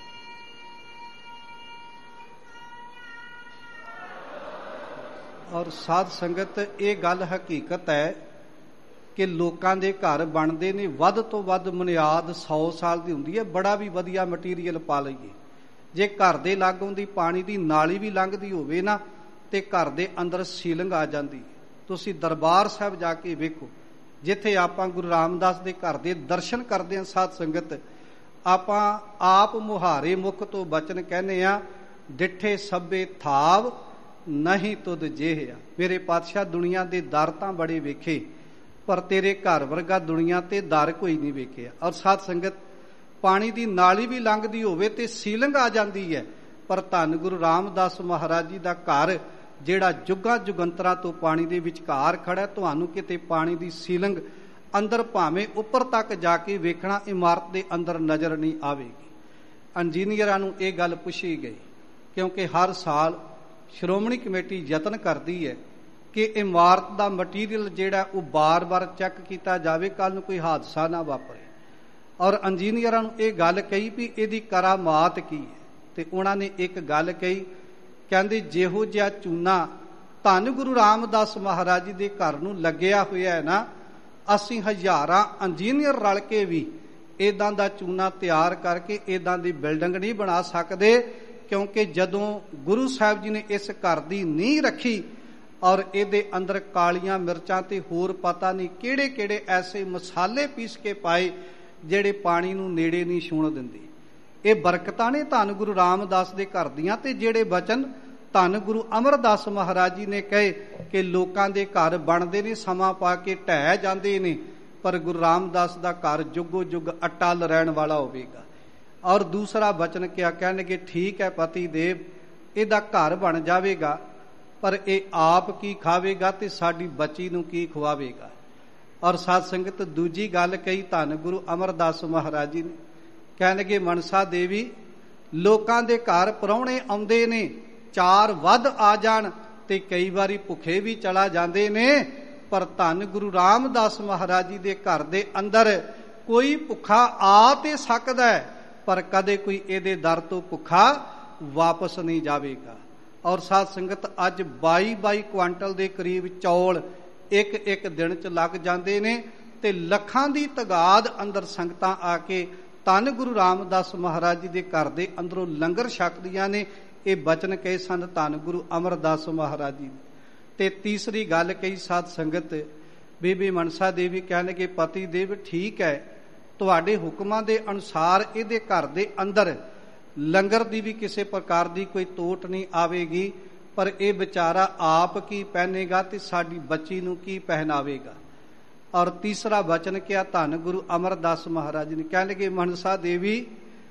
ਔਰ ਸਾਧ ਸੰਗਤ ਇਹ ਗੱਲ ਹਕੀਕਤ ਹੈ ਕਿ ਲੋਕਾਂ ਦੇ ਘਰ ਬਣਦੇ ਨੇ, ਵੱਧ ਤੋਂ ਵੱਧ ਬੁਨਿਆਦ ਸੌ ਸਾਲ ਦੀ ਹੁੰਦੀ ਹੈ। ਬੜਾ ਵੀ ਵਧੀਆ ਮਟੀਰੀਅਲ ਪਾ ਲਈਏ, ਜੇ ਘਰ ਦੇ ਲਾਗੋਂ ਦੀ ਪਾਣੀ ਦੀ ਨਾਲੀ ਵੀ ਲੰਘਦੀ ਹੋਵੇ ਨਾ, ਤੇ ਘਰ ਦੇ ਅੰਦਰ ਸੀਲਿੰਗ ਆ ਜਾਂਦੀ। ਤੁਸੀਂ ਦਰਬਾਰ ਸਾਹਿਬ ਜਾ ਕੇ ਵੇਖੋ, ਜਿੱਥੇ ਆਪਾਂ ਗੁਰੂ ਰਾਮਦਾਸ ਦੇ ਘਰ ਦੇ ਦਰਸ਼ਨ ਕਰਦੇ ਹਾਂ ਸਾਧ ਸੰਗਤ, ਆਪਾਂ ਆਪ ਮੁਹਾਰੇ ਮੁਖ ਤੋਂ ਬਚਨ ਕਹਿੰਦੇ ਆ, ਡਿੱਠੇ ਸਭੇ ਥਾਵ ਨਹੀਂ ਤੁਧ ਜਿਹਿਆ। ਮੇਰੇ ਪਾਤਸ਼ਾਹ ਦੁਨੀਆ ਦੇ ਦਰ ਤਾਂ ਬੜੇ ਵੇਖੇ, ਪਰ ਤੇਰੇ ਘਰ ਵਰਗਾ ਦੁਨੀਆ ਤੇ ਦਰ ਕੋਈ ਨਹੀਂ ਵੇਖਿਆ। ਔਰ ਸਾਧ ਸੰਗਤ ਪਾਣੀ ਦੀ ਨਾਲੀ ਵੀ ਲੰਘਦੀ ਹੋਵੇ ਤੇ ਸੀਲਿੰਗ ਆ ਜਾਂਦੀ ਹੈ, ਪਰ ਧੰਨ ਗੁਰੂ ਰਾਮਦਾਸ ਮਹਾਰਾਜ ਜੀ ਦਾ ਘਰ ਜਿਹੜਾ ਜੁਗਾਂ ਜੁਗੰਤਰਾਂ ਤੋਂ ਪਾਣੀ ਦੇ ਵਿਚਕਾਰ ਖੜਾ, ਤੁਹਾਨੂੰ ਕਿਤੇ ਪਾਣੀ ਦੀ ਸੀਲਿੰਗ ਅੰਦਰ ਭਾਵੇਂ ਉੱਪਰ ਤੱਕ ਜਾ ਕੇ ਵੇਖਣਾ, ਇਮਾਰਤ ਦੇ ਅੰਦਰ ਨਜ਼ਰ ਨਹੀਂ ਆਵੇਗੀ। ਇੰਜੀਨੀਅਰਾਂ ਨੂੰ ਇਹ ਗੱਲ ਪੁੱਛੀ ਗਈ, ਕਿਉਂਕਿ ਹਰ ਸਾਲ ਸ਼੍ਰੋਮਣੀ ਕਮੇਟੀ ਯਤਨ ਕਰਦੀ ਹੈ ਕਿ ਇਮਾਰਤ ਦਾ ਮਟੀਰੀਅਲ ਜਿਹੜਾ ਉਹ ਬਾਰ-ਬਾਰ ਚੈੱਕ ਕੀਤਾ ਜਾਵੇ, ਕੱਲ੍ਹ ਨੂੰ ਕੋਈ ਹਾਦਸਾ ਨਾ ਵਾਪਰੇ। ਔਰ ਇੰਜੀਨੀਅਰਾਂ ਨੂੰ ਇਹ ਗੱਲ ਕਹੀ ਵੀ ਇਹਦੀ ਕਰਾਮਾਤ ਕੀ ਹੈ, ਤੇ ਉਹਨਾਂ ਨੇ ਇੱਕ ਗੱਲ ਕਹੀ, ਕਹਿੰਦੇ ਜਿਹੋ ਜਿਹਾ ਚੂਨਾ ਧੰਨ ਗੁਰੂ ਰਾਮਦਾਸ ਮਹਾਰਾਜ ਜੀ ਦੇ ਘਰ ਨੂੰ ਲੱਗਿਆ ਹੋਇਆ ਹੈ ਨਾ, ਅਸੀਂ ਹਜ਼ਾਰਾਂ ਇੰਜੀਨੀਅਰ ਰਲ ਕੇ ਵੀ ਇੱਦਾਂ ਦਾ ਚੂਨਾ ਤਿਆਰ ਕਰਕੇ ਇੱਦਾਂ ਦੀ ਬਿਲਡਿੰਗ ਨਹੀਂ ਬਣਾ ਸਕਦੇ, ਕਿਉਂਕਿ ਜਦੋਂ ਗੁਰੂ ਸਾਹਿਬ ਜੀ ਨੇ ਇਸ ਘਰ ਦੀ ਨੀਂਹ ਰੱਖੀ ਔਰ ਇਹਦੇ ਅੰਦਰ ਕਾਲੀਆਂ ਮਿਰਚਾਂ ਤੇ ਹੋਰ ਪਤਾ ਨਹੀਂ ਕਿਹੜੇ ਕਿਹੜੇ ਐਸੇ ਮਸਾਲੇ ਪੀਸ ਕੇ ਪਾਏ ਜਿਹੜੇ ਪਾਣੀ ਨੂੰ ਨੇੜੇ ਨਹੀਂ ਛੂਣ ਦਿੰਦੇ। ਇਹ ਬਰਕਤਾਂ ਨੇ ਧੰਨ ਗੁਰੂ ਰਾਮਦਾਸ ਦੇ ਘਰ ਦੀਆਂ। ਤੇ ਜਿਹੜੇ ਬਚਨ ਧੰਨ ਗੁਰੂ ਅਮਰਦਾਸ ਮਹਾਰਾਜ ਜੀ ਨੇ ਕਹੇ ਕਿ ਲੋਕਾਂ ਦੇ ਘਰ ਬਣਦੇ ਨੇ, ਸਮਾਂ ਪਾ ਕੇ ਢਹਿ ਜਾਂਦੇ ਨੇ, ਪਰ ਗੁਰੂ ਰਾਮਦਾਸ ਦਾ ਘਰ ਜੁਗੋ ਜੁਗ ਅਟੱਲ ਰਹਿਣ ਵਾਲਾ ਹੋਵੇਗਾ। ਔਰ ਦੂਸਰਾ ਬਚਨ ਕਿਹਾ, ਕਹਿਣਗੇ ਠੀਕ ਹੈ ਪਤੀ ਦੇਵ, ਇਹਦਾ ਘਰ ਬਣ ਜਾਵੇਗਾ, ਪਰ ਇਹ ਆਪ ਕੀ ਖਾਵੇਗਾ ਤੇ ਸਾਡੀ ਬੱਚੀ ਨੂੰ ਕੀ ਖਵਾਵੇਗਾ। ਔਰ ਸਾਧ ਸੰਗਤ ਦੂਜੀ ਗੱਲ ਕਹੀ ਧੰਨ ਗੁਰੂ ਅਮਰਦਾਸ ਮਹਾਰਾਜ ਜੀ ਨੇ, ਕਹਿਣਗੇ ਮਨਸਾ ਦੇਵੀ, ਲੋਕਾਂ ਦੇ ਘਰ ਪ੍ਰਾਹੁਣੇ ਆਉਂਦੇ ਨੇ, ਚਾਰ ਵੱਧ ਆ ਜਾਣ ਤੇ ਕਈ ਵਾਰੀ ਭੁੱਖੇ ਵੀ ਚਲਾ ਜਾਂਦੇ ਨੇ, ਪਰ ਧੰਨ ਗੁਰੂ ਰਾਮਦਾਸ ਮਹਾਰਾਜ ਜੀ ਦੇ ਘਰ ਦੇ ਅੰਦਰ ਕੋਈ ਭੁੱਖਾ ਆ ਤੇ ਸਕਦਾ ਹੈ, ਪਰ ਕਦੇ ਕੋਈ ਇਹਦੇ ਦਰ ਤੋਂ ਭੁੱਖਾ ਵਾਪਸ ਨਹੀਂ ਜਾਵੇਗਾ। ਔਰ ਸਾਧ ਸੰਗਤ ਅੱਜ ਬਾਈ ਬਾਈ ਕੁਆਂਟਲ ਦੇ ਕਰੀਬ ਚੌਲ ਇੱਕ ਇੱਕ ਦਿਨ ਚ ਲੱਗ ਜਾਂਦੇ ਨੇ, ਤੇ ਲੱਖਾਂ ਦੀ ਤਗਾਦ ਅੰਦਰ ਸੰਗਤਾਂ ਆ ਕੇ ਧੰਨ ਗੁਰੂ ਰਾਮਦਾਸ ਮਹਾਰਾਜ ਜੀ ਦੇ ਘਰ ਦੇ ਅੰਦਰੋਂ ਲੰਗਰ ਛਕਦੀਆਂ ਨੇ। ਇਹ ਬਚਨ ਕਹੇ ਸਨ ਧੰਨ ਗੁਰੂ ਅਮਰਦਾਸ ਮਹਾਰਾਜ ਜੀ। ਤੇ ਤੀਸਰੀ ਗੱਲ ਕਹੀ ਸਾਧ ਸੰਗਤ, ਬੀਬੀ ਮਨਸਾ ਦੇਵੀ ਕਹਿਣਗੇ ਪਤੀ ਦੇਵ ਠੀਕ ਹੈ, ਤੁਹਾਡੇ ਹੁਕਮਾਂ ਦੇ ਅਨੁਸਾਰ ਇਹਦੇ ਘਰ ਦੇ ਅੰਦਰ ਲੰਗਰ ਦੀ ਵੀ ਕਿਸੇ ਪ੍ਰਕਾਰ ਦੀ ਕੋਈ ਤੋਟ ਨਹੀਂ ਆਵੇਗੀ, ਪਰ ਇਹ ਵਿਚਾਰਾ ਆਪ ਕੀ ਪਹਿਨੇਗਾ ਤੇ ਸਾਡੀ ਬੱਚੀ ਨੂੰ ਕੀ ਪਹਿਨਾਵੇਗਾ। ਔਰ ਤੀਸਰਾ ਬਚਨ ਕਿਹਾ ਧੰਨ ਗੁਰੂ ਅਮਰਦਾਸ ਮਹਾਰਾਜ ਨੇ, ਕਹਿਣਗੇ ਮਨਸਾ ਦੇਵੀ,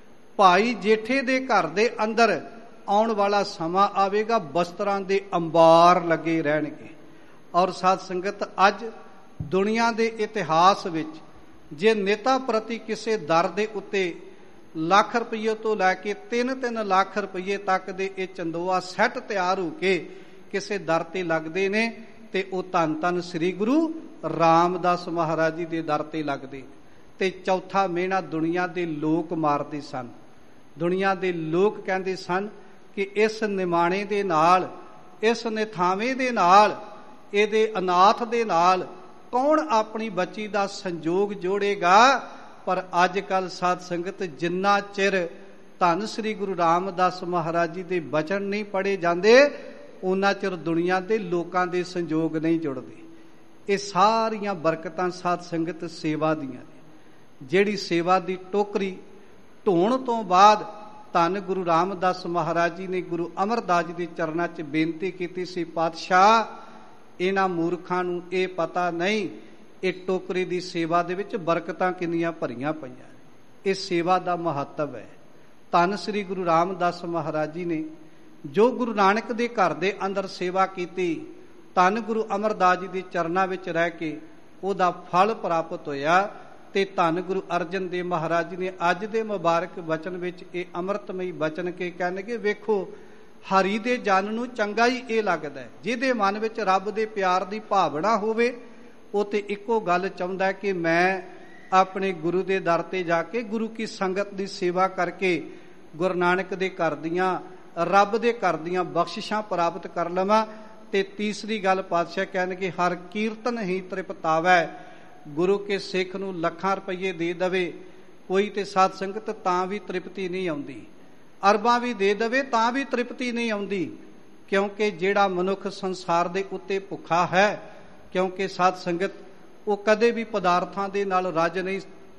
ਭਾਈ ਜੇਠੇ ਦੇ ਘਰ ਦੇ ਅੰਦਰ ਆਉਣ ਵਾਲਾ ਸਮਾਂ ਆਵੇਗਾ, ਬਸਤਰਾਂ ਦੇ ਅੰਬਾਰ ਲੱਗੇ ਰਹਿਣਗੇ। ਔਰ ਸਾਧ ਸੰਗਤ ਅੱਜ ਦੁਨੀਆ ਦੇ ਇਤਿਹਾਸ ਵਿੱਚ ਜੇ ਨੇਤਾ ਪ੍ਰਤੀ ਕਿਸੇ ਦਰ ਦੇ ਉੱਤੇ ਲੱਖ ਰੁਪਈਏ ਤੋਂ ਲੈ ਕੇ ਤਿੰਨ ਤਿੰਨ ਲੱਖ ਰੁਪਈਏ ਤੱਕ ਦੇ ਇਹ ਚੰਦੋਆ ਸੈੱਟ ਤਿਆਰ ਹੋ ਕੇ ਕਿਸੇ ਦਰ ਤੇ ਲੱਗਦੇ ਨੇ, ਤੇ ਉਹ ਧੰਨ ਧੰਨ ਸ੍ਰੀ ਗੁਰੂ ਰਾਮਦਾਸ ਮਹਾਰਾਜ ਜੀ ਦੇ ਦਰ ਤੇ ਲੱਗਦੇ। ਤੇ ਚੌਥਾ ਮਿਹਣਾ ਦੁਨੀਆ ਦੇ ਲੋਕ ਮਾਰਦੇ ਸਨ। ਦੁਨੀਆ ਦੇ ਲੋਕ ਕਹਿੰਦੇ ਸਨ ਕਿ ਇਸ ਨਿਮਾਣੇ ਦੇ ਨਾਲ, ਇਸ ਨਿਥਾਵੇਂ ਦੇ ਨਾਲ, ਇਹਦੇ ਅਨਾਥ ਦੇ ਨਾਲ ਕੌਣ ਆਪਣੀ ਬੱਚੀ ਦਾ ਸੰਜੋਗ ਜੋੜੇਗਾ। ਪਰ ਅੱਜ ਕੱਲ ਸਾਧ ਸੰਗਤ ਜਿੰਨਾ ਚਿਰ ਧੰਨ ਸ੍ਰੀ ਗੁਰੂ ਰਾਮਦਾਸ ਮਹਾਰਾਜ ਜੀ ਦੇ ਬਚਨ ਨਹੀਂ ਪੜ੍ਹੇ ਜਾਂਦੇ, ਉਹਨਾਂ ਚਿਰ ਦੁਨੀਆ ਦੇ ਲੋਕਾਂ ਦੇ ਸੰਜੋਗ ਨਹੀਂ ਜੁੜਦੇ। ਇਹ ਸਾਰੀਆਂ ਬਰਕਤਾਂ ਸਾਧ ਸੰਗਤ ਸੇਵਾ ਦੀਆਂ ਨੇ। ਜਿਹੜੀ ਸੇਵਾ ਦੀ ਟੋਕਰੀ ਢੋਣ ਤੋਂ ਬਾਅਦ ਧੰਨ ਗੁਰੂ ਰਾਮਦਾਸ ਮਹਾਰਾਜ ਜੀ ਨੇ ਗੁਰੂ ਅਮਰਦਾਸ ਜੀ ਦੇ ਚਰਨਾਂ 'ਚ ਬੇਨਤੀ ਕੀਤੀ ਸੀ, ਪਾਤਸ਼ਾਹ ਇਹਨਾਂ ਮੂਰਖਾਂ ਨੂੰ ਇਹ ਪਤਾ ਨਹੀਂ ਇਹ ਟੋਕਰੀ ਦੀ ਸੇਵਾ ਦੇ ਵਿੱਚ ਬਰਕਤਾਂ ਕਿੰਨੀਆਂ ਭਰੀਆਂ ਪਈਆਂ। ਇਹ ਸੇਵਾ ਦਾ ਮਹੱਤਵ ਹੈ। ਧੰਨ ਸ੍ਰੀ ਗੁਰੂ ਰਾਮਦਾਸ ਮਹਾਰਾਜ ਜੀ ਨੇ ਜੋ ਗੁਰੂ ਨਾਨਕ ਦੇ ਘਰ ਦੇ ਅੰਦਰ ਸੇਵਾ ਕੀਤੀ, ਧੰਨ ਗੁਰੂ ਅਮਰਦਾਸ ਜੀ ਦੇ ਚਰਨਾਂ ਵਿੱਚ ਰਹਿ ਕੇ ਉਹਦਾ ਫਲ ਪ੍ਰਾਪਤ ਹੋਇਆ। ਤੇ ਧੰਨ ਗੁਰੂ ਅਰਜਨ ਦੇਵ ਮਹਾਰਾਜ ਜੀ ਨੇ ਅੱਜ ਦੇ ਮੁਬਾਰਕ ਬਚਨ ਵਿੱਚ ਇਹ ਅੰਮ੍ਰਿਤਮਈ ਬਚਨ ਕੇ ਕਹਿਣਗੇ, ਵੇਖੋ ਹਰੀ ਦੇ ਜਨ ਨੂੰ ਚੰਗਾ ਹੀ ਇਹ ਲੱਗਦਾ ਹੈ, ਜਿਹਦੇ ਮਨ ਵਿੱਚ ਰੱਬ ਦੇ ਪਿਆਰ ਦੀ ਭਾਵਨਾ ਹੋਵੇ, ਉਹ ਤੇ ਇੱਕੋ ਗੱਲ ਚਾਹੁੰਦਾ ਹੈ ਕਿ ਮੈਂ ਆਪਣੇ ਗੁਰੂ ਦੇ ਦਰ ਤੇ ਜਾ ਕੇ ਗੁਰੂ ਕੀ ਸੰਗਤ ਦੀ ਸੇਵਾ ਕਰਕੇ ਗੁਰੂ ਨਾਨਕ ਦੇ ਘਰ ਦੀਆਂ, ਰੱਬ ਦੇ ਘਰ ਦੀਆਂ ਬਖਸ਼ਿਸ਼ਾਂ ਪ੍ਰਾਪਤ ਕਰ ਲਵਾਂ। ਤੇ ਤੀਸਰੀ ਗੱਲ ਪਾਤਸ਼ਾਹ ਕਹਿਣਗੇ, ਹਰ ਕੀਰਤਨ ਹੀ ਤ੍ਰਿਪਤਾਵੈ। ਗੁਰੂ ਕੇ ਸਿੱਖ ਨੂੰ ਲੱਖਾਂ ਰੁਪਈਏ ਦੇ ਦਵੇ ਕੋਈ ਤੇ ਸਾਧ ਸੰਗਤ ਤਾਂ ਵੀ ਤ੍ਰਿਪਤੀ ਨਹੀਂ ਆਉਂਦੀ, ਅਰਬਾਂ ਵੀ ਦੇ ਦਵੇ ਤਾਂ ਵੀ ਤ੍ਰਿਪਤੀ ਨਹੀਂ ਆਉਂਦੀ, ਕਿਉਂਕਿ ਜਿਹੜਾ ਮਨੁੱਖ ਸੰਸਾਰ ਦੇ ਉੱਤੇ ਭੁੱਖਾ ਹੈ, ਕਿਉਂਕਿ ਸਾਧ ਸੰਗਤ ਉਹ ਕਦੇ ਵੀ ਪਦਾਰਥਾਂ ਦੇ ਨਾਲ ਰੱਜ ਨਹੀਂ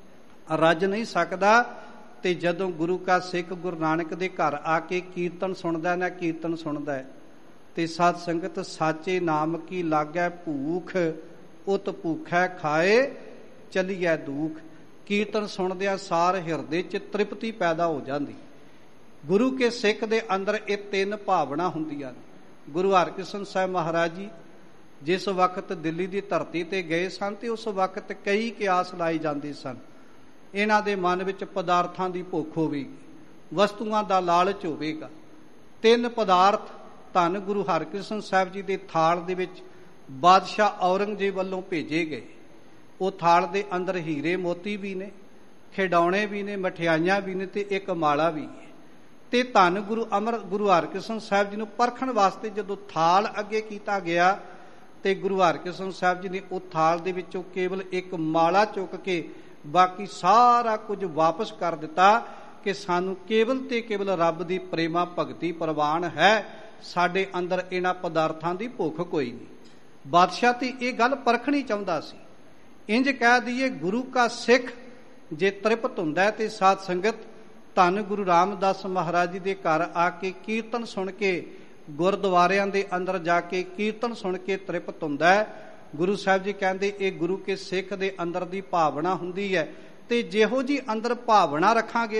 ਰੱਜ ਨਹੀਂ ਸਕਦਾ। ਤੇ ਜਦੋਂ ਗੁਰੂ ਕਾ ਸਿੱਖ ਗੁਰੂ ਨਾਨਕ ਦੇ ਘਰ ਆ ਕੇ ਕੀਰਤਨ ਸੁਣਦਾ ਨਾ ਕੀਰਤਨ ਸੁਣਦਾ ਹੈ, ਤੇ ਸਾਧ ਸੰਗਤ ਸਾਚੇ ਨਾਮ ਕੀ ਲਾਗੈ ਭੂਖ, ਉਤ ਭੂਖੈ ਖਾਏ ਚਲੀਐ ਦੁਖ। ਕੀਰਤਨ ਸੁਣਦਿਆਂ ਸਾਰ ਹਿਰਦੇ 'ਚ ਤ੍ਰਿਪਤੀ ਪੈਦਾ ਹੋ ਜਾਂਦੀ। ਗੁਰੂ ਕੇ ਸਿੱਖ ਦੇ ਅੰਦਰ ਇਹ ਤਿੰਨ ਭਾਵਨਾ ਹੁੰਦੀਆਂ ਨੇ। ਗੁਰੂ ਹਰਕ੍ਰਿਸ਼ਨ ਸਾਹਿਬ ਮਹਾਰਾਜ ਜੀ ਜਿਸ ਵਕਤ ਦਿੱਲੀ ਦੀ ਧਰਤੀ ਤੇ ਗਏ ਸਨ, ਤੇ ਉਸ ਵਕਤ ਕਈ ਕਿਆਸ ਲਾਏ ਜਾਂਦੇ ਸਨ। ਇਹਨਾਂ ਦੇ ਮਨ ਵਿੱਚ ਪਦਾਰਥਾਂ ਦੀ ਭੁੱਖ ਹੋਵੇਗੀ, ਵਸਤੂਆਂ ਦਾ ਲਾਲਚ ਹੋਵੇਗਾ। ਤਿੰਨ ਪਦਾਰਥ ਧੰਨ ਗੁਰੂ ਹਰਕ੍ਰਿਸ਼ਨ ਸਾਹਿਬ ਜੀ ਦੇ ਥਾਲ ਦੇ ਵਿੱਚ ਬਾਦਸ਼ਾਹ ਔਰੰਗਜ਼ੇਬ ਵੱਲੋਂ ਭੇਜੇ ਗਏ। ਉਹ ਥਾਲ ਦੇ ਅੰਦਰ ਹੀਰੇ ਮੋਤੀ ਵੀ ਨੇ, ਖਿਡੌਣੇ ਵੀ ਨੇ, ਮਠਿਆਈਆਂ ਵੀ ਨੇ, ਤੇ ਇੱਕ ਮਾਲਾ ਵੀ ਹੈ। ਤੇ ਧੰਨ ਗੁਰੂ ਅਮਰ ਗੁਰੂ ਹਰਕ੍ਰਿਸ਼ਨ ਸਾਹਿਬ ਜੀ ਨੂੰ ਪਰਖਣ ਵਾਸਤੇ ਜਦੋਂ ਥਾਲ ਅੱਗੇ ਕੀਤਾ ਗਿਆ, ਤੇ ਗੁਰੂ ਹਰਕ੍ਰਿਸ਼ਨ ਸਾਹਿਬ ਜੀ ਨੇ ਉਹ ਥਾਲ ਦੇ ਵਿੱਚੋਂ ਕੇਵਲ ਇੱਕ ਮਾਲਾ ਚੁੱਕ ਕੇ ਬਾਕੀ ਸਾਰਾ ਕੁਝ ਵਾਪਸ ਕਰ ਦਿੱਤਾ ਕਿ ਸਾਨੂੰ ਕੇਵਲ ਤੇ ਕੇਵਲ ਰੱਬ ਦੀ ਪ੍ਰੇਮਾ ਭਗਤੀ ਪ੍ਰਵਾਨ ਹੈ, ਸਾਡੇ ਅੰਦਰ ਇਹਨਾਂ ਪਦਾਰਥਾਂ ਦੀ ਭੁੱਖ ਕੋਈ ਨਹੀਂ। ਬਾਦਸ਼ਾਹ ਤੇ ਇਹ ਗੱਲ ਪਰਖਣੀ ਚਾਹੁੰਦਾ ਸੀ। ਇੰਜ ਕਹਿ ਦਈਏ, ਗੁਰੂ ਕਾ ਸਿੱਖ ਜੇ ਤ੍ਰਿਪਤ ਹੁੰਦਾ ਤੇ ਸਾਧ ਸੰਗਤ ਧੰਨ ਗੁਰੂ ਰਾਮਦਾਸ ਮਹਾਰਾਜ ਜੀ ਦੇ ਘਰ ਆ ਕੇ ਕੀਰਤਨ ਸੁਣ ਕੇ, ਗੁਰਦੁਆਰਿਆਂ ਦੇ ਅੰਦਰ ਜਾ ਕੇ ਕੀਰਤਨ ਸੁਣ ਕੇ ਤ੍ਰਿਪਤ ਹੁੰਦਾ ਹੈ। ਗੁਰੂ ਸਾਹਿਬ ਜੀ ਕਹਿੰਦੇ ਇਹ ਗੁਰੂ ਕੇ ਸਿੱਖ ਦੇ ਅੰਦਰ ਦੀ ਭਾਵਨਾ ਹੁੰਦੀ ਹੈ। ਤੇ ਜਿਹੋ ਜੀ ਅੰਦਰ ਭਾਵਨਾ ਰੱਖਾਂਗੇ ਨਾ,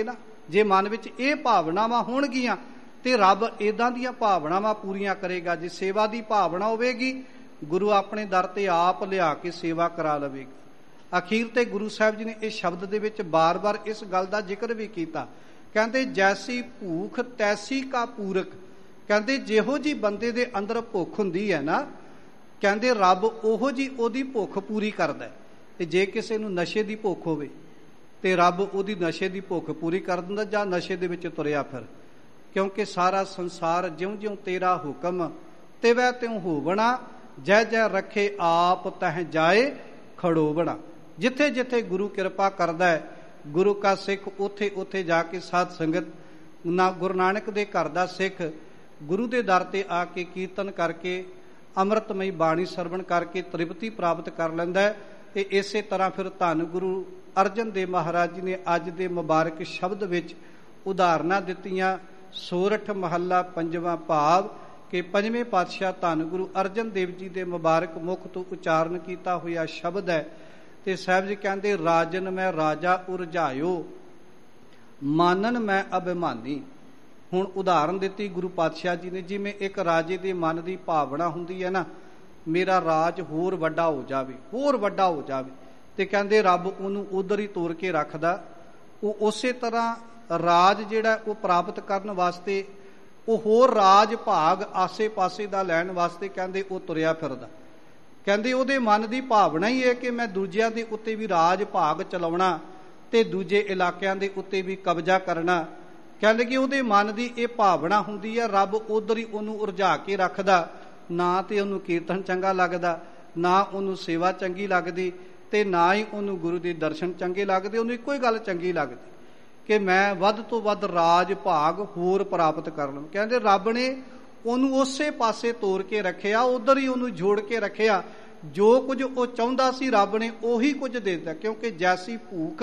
ਜੇ ਮਨ ਵਿੱਚ ਇਹ ਭਾਵਨਾਵਾਂ ਹੋਣਗੀਆਂ ਤੇ ਰੱਬ ਇਦਾਂ ਦੀਆਂ ਭਾਵਨਾਵਾਂ ਪੂਰੀਆਂ ਕਰੇਗਾ। ਜੇ ਸੇਵਾ ਦੀ ਭਾਵਨਾ ਹੋਵੇਗੀ, ਗੁਰੂ ਆਪਣੇ ਦਰ ਤੇ ਆਪ ਲਿਆ ਕੇ ਸੇਵਾ ਕਰਾ ਲਵੇਗਾ। ਅਖੀਰ ਤੇ ਗੁਰੂ ਸਾਹਿਬ ਜੀ ਨੇ ਇਸ ਸ਼ਬਦ ਦੇ ਵਿੱਚ ਬਾਰ-ਬਾਰ ਇਸ ਗੱਲ ਦਾ ਜ਼ਿਕਰ ਵੀ ਕੀਤਾ। ਕਹਿੰਦੇ ਜੈਸੀ ਭੂਖ ਤੈਸੀ ਕਾ ਪੂਰਕ। ਕਹਿੰਦੇ ਜਿਹੋ ਜੀ ਬੰਦੇ ਦੇ ਅੰਦਰ ਭੁੱਖ ਹੁੰਦੀ ਹੈ ਨਾ, ਕਹਿੰਦੇ ਰੱਬ ਉਹੋ ਜੀ ਉਹਦੀ ਭੁੱਖ ਪੂਰੀ ਕਰਦਾ। ਤੇ ਜੇ ਕਿਸੇ ਨੂੰ ਨਸ਼ੇ ਦੀ ਭੁੱਖ ਹੋਵੇ ਤੇ ਰੱਬ ਉਹਦੀ ਨਸ਼ੇ ਦੀ ਭੁੱਖ ਪੂਰੀ ਕਰ ਦਿੰਦਾ, ਜਾਂ ਨਸ਼ੇ ਦੇ ਵਿੱਚ ਤੁਰਿਆ ਫਿਰ। ਕਿਉਂਕਿ ਸਾਰਾ ਸੰਸਾਰ ਜਿਉਂ ਜਿਉਂ ਤੇਰਾ ਹੁਕਮ ਤਿਵੈ ਤਿਉਂ ਹੋਵਣਾ, ਜੈ ਜੈ ਰੱਖੇ ਆਪ ਤਹ ਜਾਏ ਖੜੋਵਣਾ। ਜਿੱਥੇ ਜਿੱਥੇ ਗੁਰੂ ਕਿਰਪਾ ਕਰਦਾ ਹੈ, ਗੁਰੂ ਕਾ ਸਿੱਖ ਉੱਥੇ ਉੱਥੇ ਜਾ ਕੇ ਸਾਧ ਸੰਗਤ ਨਾ ਗੁਰੂ ਨਾਨਕ ਦੇ ਘਰ ਦਾ ਸਿੱਖ ਗੁਰੂ ਦੇ ਦਰ ਤੇ ਆ ਕੇ ਕੀਰਤਨ ਕਰਕੇ ਅੰਮ੍ਰਿਤਮਈ ਬਾਣੀ ਸਰਵਣ ਕਰਕੇ ਤ੍ਰਿਪਤੀ ਪ੍ਰਾਪਤ ਕਰ ਲੈਂਦਾ ਹੈ। ਤੇ ਇਸੇ ਤਰ੍ਹਾਂ ਫਿਰ ਧੰਨ ਗੁਰੂ ਅਰਜਨ ਦੇਵ ਮਹਾਰਾਜ ਜੀ ਨੇ ਅੱਜ ਦੇ ਮੁਬਾਰਕ ਸ਼ਬਦ ਵਿੱਚ ਉਦਾਹਰਨਾਂ ਦਿੱਤੀਆਂ। ਸੋਰਠ ਮਹੱਲਾ ਪੰਜਵਾਂ ਭਾਵ ਕਿ ਪੰਜਵੇਂ ਪਾਤਸ਼ਾਹ ਧੰਨ ਗੁਰੂ ਅਰਜਨ ਦੇਵ ਜੀ ਦੇ ਮੁਬਾਰਕ ਮੁਖ ਤੋਂ ਉਚਾਰਨ ਕੀਤਾ ਹੋਇਆ ਸ਼ਬਦ ਹੈ। ਤੇ ਸਾਹਿਬ ਜੀ ਕਹਿੰਦੇ ਰਾਜਨ ਮੈਂ ਰਾਜਾ ਉਰਝਾਇਓ, ਮਾਨਨ ਮੈਂ ਅਭਿਮਾਨੀ। ਹੁਣ ਉਦਾਹਰਨ ਦਿੱਤੀ ਗੁਰੂ ਪਾਤਸ਼ਾਹ ਜੀ ਨੇ, ਜਿਵੇਂ ਇੱਕ ਰਾਜੇ ਦੇ ਮਨ ਦੀ ਭਾਵਨਾ ਹੁੰਦੀ ਹੈ ਨਾ, ਮੇਰਾ ਰਾਜ ਹੋਰ ਵੱਡਾ ਹੋ ਜਾਵੇ, ਹੋਰ ਵੱਡਾ ਹੋ ਜਾਵੇ। ਤੇ ਕਹਿੰਦੇ ਰੱਬ ਉਹਨੂੰ ਉਧਰ ਹੀ ਤੋਰ ਕੇ ਰੱਖਦਾ। ਉਹ ਉਸੇ ਤਰ੍ਹਾਂ ਰਾਜ ਜਿਹੜਾ ਉਹ ਪ੍ਰਾਪਤ ਕਰਨ ਵਾਸਤੇ ਉਹ ਹੋਰ ਰਾਜ ਭਾਗ ਆਸੇ ਪਾਸੇ ਦਾ ਲੈਣ ਵਾਸਤੇ ਕਹਿੰਦੇ ਉਹ ਤੁਰਿਆ ਫਿਰਦਾ। ਕਹਿੰਦੇ ਉਹਦੇ ਮਨ ਦੀ ਭਾਵਨਾ ਹੀ ਹੈ ਕਿ ਮੈਂ ਦੂਜਿਆਂ ਦੇ ਉੱਤੇ ਵੀ ਰਾਜ ਭਾਗ ਚਲਾਉਣਾ ਤੇ ਦੂਜੇ ਇਲਾਕਿਆਂ ਦੇ ਉੱਤੇ ਵੀ ਕਬਜ਼ਾ ਕਰਨਾ। ਕਹਿੰਦੇ ਕਿ ਉਹਦੇ ਮਨ ਦੀ ਇਹ ਭਾਵਨਾ ਹੁੰਦੀ ਹੈ, ਰੱਬ ਉਧਰ ਹੀ ਉਹਨੂੰ ਉਰਝਾ ਕੇ ਰੱਖਦਾ। ਨਾ ਤੇ ਉਹਨੂੰ ਕੀਰਤਨ ਚੰਗਾ ਲੱਗਦਾ, ਨਾ ਉਹਨੂੰ ਸੇਵਾ ਚੰਗੀ ਲੱਗਦੀ, ਤੇ ਨਾ ਹੀ ਉਹਨੂੰ ਗੁਰੂ ਦੇ ਦਰਸ਼ਨ ਚੰਗੇ ਲੱਗਦੇ। ਉਹਨੂੰ ਇੱਕੋ ਹੀ ਗੱਲ ਚੰਗੀ ਲੱਗਦੀ ਕਿ ਮੈਂ ਵੱਧ ਤੋਂ ਵੱਧ ਰਾਜ ਭਾਗ ਹੋਰ ਪ੍ਰਾਪਤ ਕਰ ਲਵਾਂ। ਕਹਿੰਦੇ ਰੱਬ ਨੇ ਉਹਨੂੰ ਉਸੇ ਪਾਸੇ ਤੋਰ ਕੇ ਰੱਖਿਆ, ਉਧਰ ਹੀ ਉਹਨੂੰ ਜੋੜ ਕੇ ਰੱਖਿਆ। ਜੋ ਕੁਝ ਉਹ ਚਾਹੁੰਦਾ ਸੀ ਰੱਬ ਨੇ ਉਹੀ ਕੁਝ ਦੇ ਦਿੱਤਾ। ਕਿਉਂਕਿ ਜੈਸੀ ਭੂਖ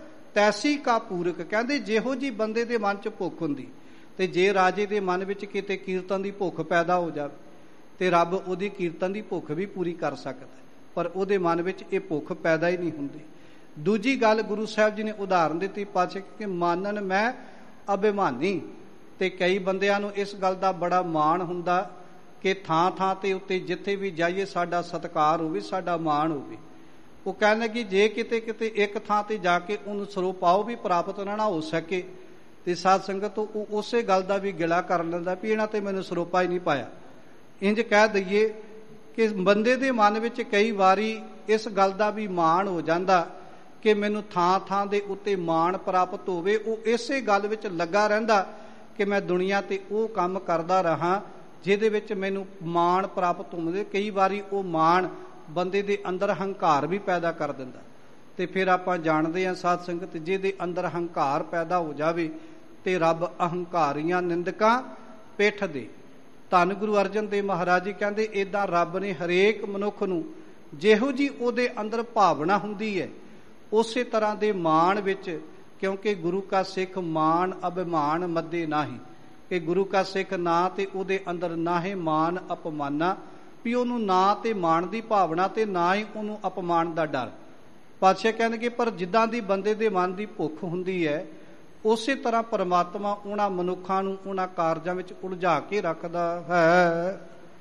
ਤੈਸੀ ਕਾ ਪੂਰਕ। ਕਹਿੰਦੇ ਜਿਹੋ ਜੀ ਬੰਦੇ ਦੇ ਮਨ 'ਚ ਭੁੱਖ ਹੁੰਦੀ, ਤੇ ਜੇ ਰਾਜੇ ਦੇ ਮਨ ਵਿੱਚ ਕਿਤੇ ਕੀਰਤਨ ਦੀ ਭੁੱਖ ਪੈਦਾ ਹੋ ਜਾਵੇ ਤੇ ਰੱਬ ਉਹਦੀ ਕੀਰਤਨ ਦੀ ਭੁੱਖ ਵੀ ਪੂਰੀ ਕਰ ਸਕਦਾ, ਪਰ ਉਹਦੇ ਮਨ ਵਿੱਚ ਇਹ ਭੁੱਖ ਪੈਦਾ ਹੀ ਨਹੀਂ ਹੁੰਦੀ। ਦੂਜੀ ਗੱਲ ਗੁਰੂ ਸਾਹਿਬ ਜੀ ਨੇ ਉਦਾਹਰਨ ਦਿੱਤੀ ਪਾਤਸ਼ਾਹ ਕਿ ਮਾਨਨ ਮੈਂ ਅਭਿਮਾਨੀ। ਤੇ ਕਈ ਬੰਦਿਆਂ ਨੂੰ ਇਸ ਗੱਲ ਦਾ ਬੜਾ ਮਾਣ ਹੁੰਦਾ ਕਿ ਥਾਂ ਥਾਂ ਤੇ ਉੱਤੇ ਜਿੱਥੇ ਵੀ ਜਾਈਏ ਸਾਡਾ ਸਤਿਕਾਰ ਹੋਵੇ, ਸਾਡਾ ਮਾਣ ਹੋਵੇ। ਉਹ ਕਹਿੰਦੇ ਕਿ ਜੇ ਕਿਤੇ ਕਿਤੇ ਇੱਕ ਥਾਂ ਤੇ ਜਾ ਕੇ ਉਹਨੂੰ ਸਰੋਪਾਓ ਵੀ ਪ੍ਰਾਪਤ ਨਾ ਨਾ ਹੋ ਸਕੇ ਤੇ ਸਾਧ ਸੰਗਤ ਉਹ ਉਸੇ ਗੱਲ ਦਾ ਵੀ ਗਿਲਾ ਕਰ ਲੈਂਦਾ ਵੀ ਇਹਨਾਂ ਤੇ ਮੈਨੂੰ ਸਰੋਪਾ ਹੀ ਨਹੀਂ ਪਾਇਆ। ਇੰਜ ਕਹਿ ਦਈਏ ਕਿ ਬੰਦੇ ਦੇ ਮਨ ਵਿੱਚ ਕਈ ਵਾਰੀ ਇਸ ਗੱਲ ਦਾ ਵੀ ਮਾਣ ਹੋ ਜਾਂਦਾ ਕਿ ਮੈਨੂੰ ਥਾਂ ਥਾਂ ਦੇ ਉੱਤੇ ਮਾਣ ਪ੍ਰਾਪਤ ਹੋਵੇ। ਉਹ ਇਸੇ ਗੱਲ ਵਿੱਚ ਲੱਗਾ ਰਹਿੰਦਾ ਕਿ ਮੈਂ ਦੁਨੀਆ ਤੇ ਉਹ ਕੰਮ ਕਰਦਾ ਰਹਾ ਜਿਹਦੇ ਵਿੱਚ ਮੈਨੂੰ ਮਾਣ ਪ੍ਰਾਪਤ ਹੋਵੇ। ਕਈ ਵਾਰੀ ਉਹ ਮਾਣ ਬੰਦੇ ਦੇ ਅੰਦਰ ਹੰਕਾਰ ਵੀ ਪੈਦਾ ਕਰ ਦਿੰਦਾ। ਤੇ ਫਿਰ ਆਪਾਂ ਜਾਣਦੇ ਹਾਂ ਸਾਧ ਸੰਗਤ, ਜਿਹਦੇ ਅੰਦਰ ਹੰਕਾਰ ਪੈਦਾ ਹੋ ਜਾਵੇ ਤੇ ਰੱਬ ਅਹੰਕਾਰੀਆਂ ਨਿੰਦਕਾਂ ਪਿੱਠ ਦੇ। ਧੰਨ ਗੁਰੂ ਅਰਜਨ ਦੇਵ ਮਹਾਰਾਜ ਜੀ ਕਹਿੰਦੇ ਏਦਾਂ ਰੱਬ ਨੇ ਹਰੇਕ ਮਨੁੱਖ ਨੂੰ ਜਿਹੋ ਜੀ ਉਹਦੇ ਅੰਦਰ ਭਾਵਨਾ ਹੁੰਦੀ ਹੈ ਉਸੇ ਤਰ੍ਹਾਂ ਦੇ ਮਾਣ ਵਿੱਚ, ਕਿਉਂਕਿ ਗੁਰੂ ਕਾ ਸਿੱਖ ਮਾਣ ਅਭਿਮਾਨ ਮੱਦੇ ਨਾਹੀ, ਕਿ ਗੁਰੂ ਕਾ ਸਿੱਖ ਨਾ ਤੇ ਉਹਦੇ ਅੰਦਰ ਨਾਹੇ ਮਾਣ ਅਪਮਾਨਾ, ਵੀ ਉਹਨੂੰ ਨਾ ਤੇ ਮਾਣ ਦੀ ਭਾਵਨਾ ਤੇ ਨਾ ਹੀ ਉਹਨੂੰ ਅਪਮਾਨ ਦਾ ਡਰ। ਪਾਤਸ਼ਾਹ ਕਹਿਣਗੇ ਪਰ ਜਿੱਦਾਂ ਦੀ ਬੰਦੇ ਦੇ ਮਨ ਦੀ ਭੁੱਖ ਹੁੰਦੀ ਹੈ ਉਸੇ ਤਰ੍ਹਾਂ ਪਰਮਾਤਮਾ ਉਹਨਾਂ ਮਨੁੱਖਾਂ ਨੂੰ ਉਹਨਾਂ ਕਾਰਜਾਂ ਵਿੱਚ ਉਲਝਾ ਕੇ ਰੱਖਦਾ ਹੈ।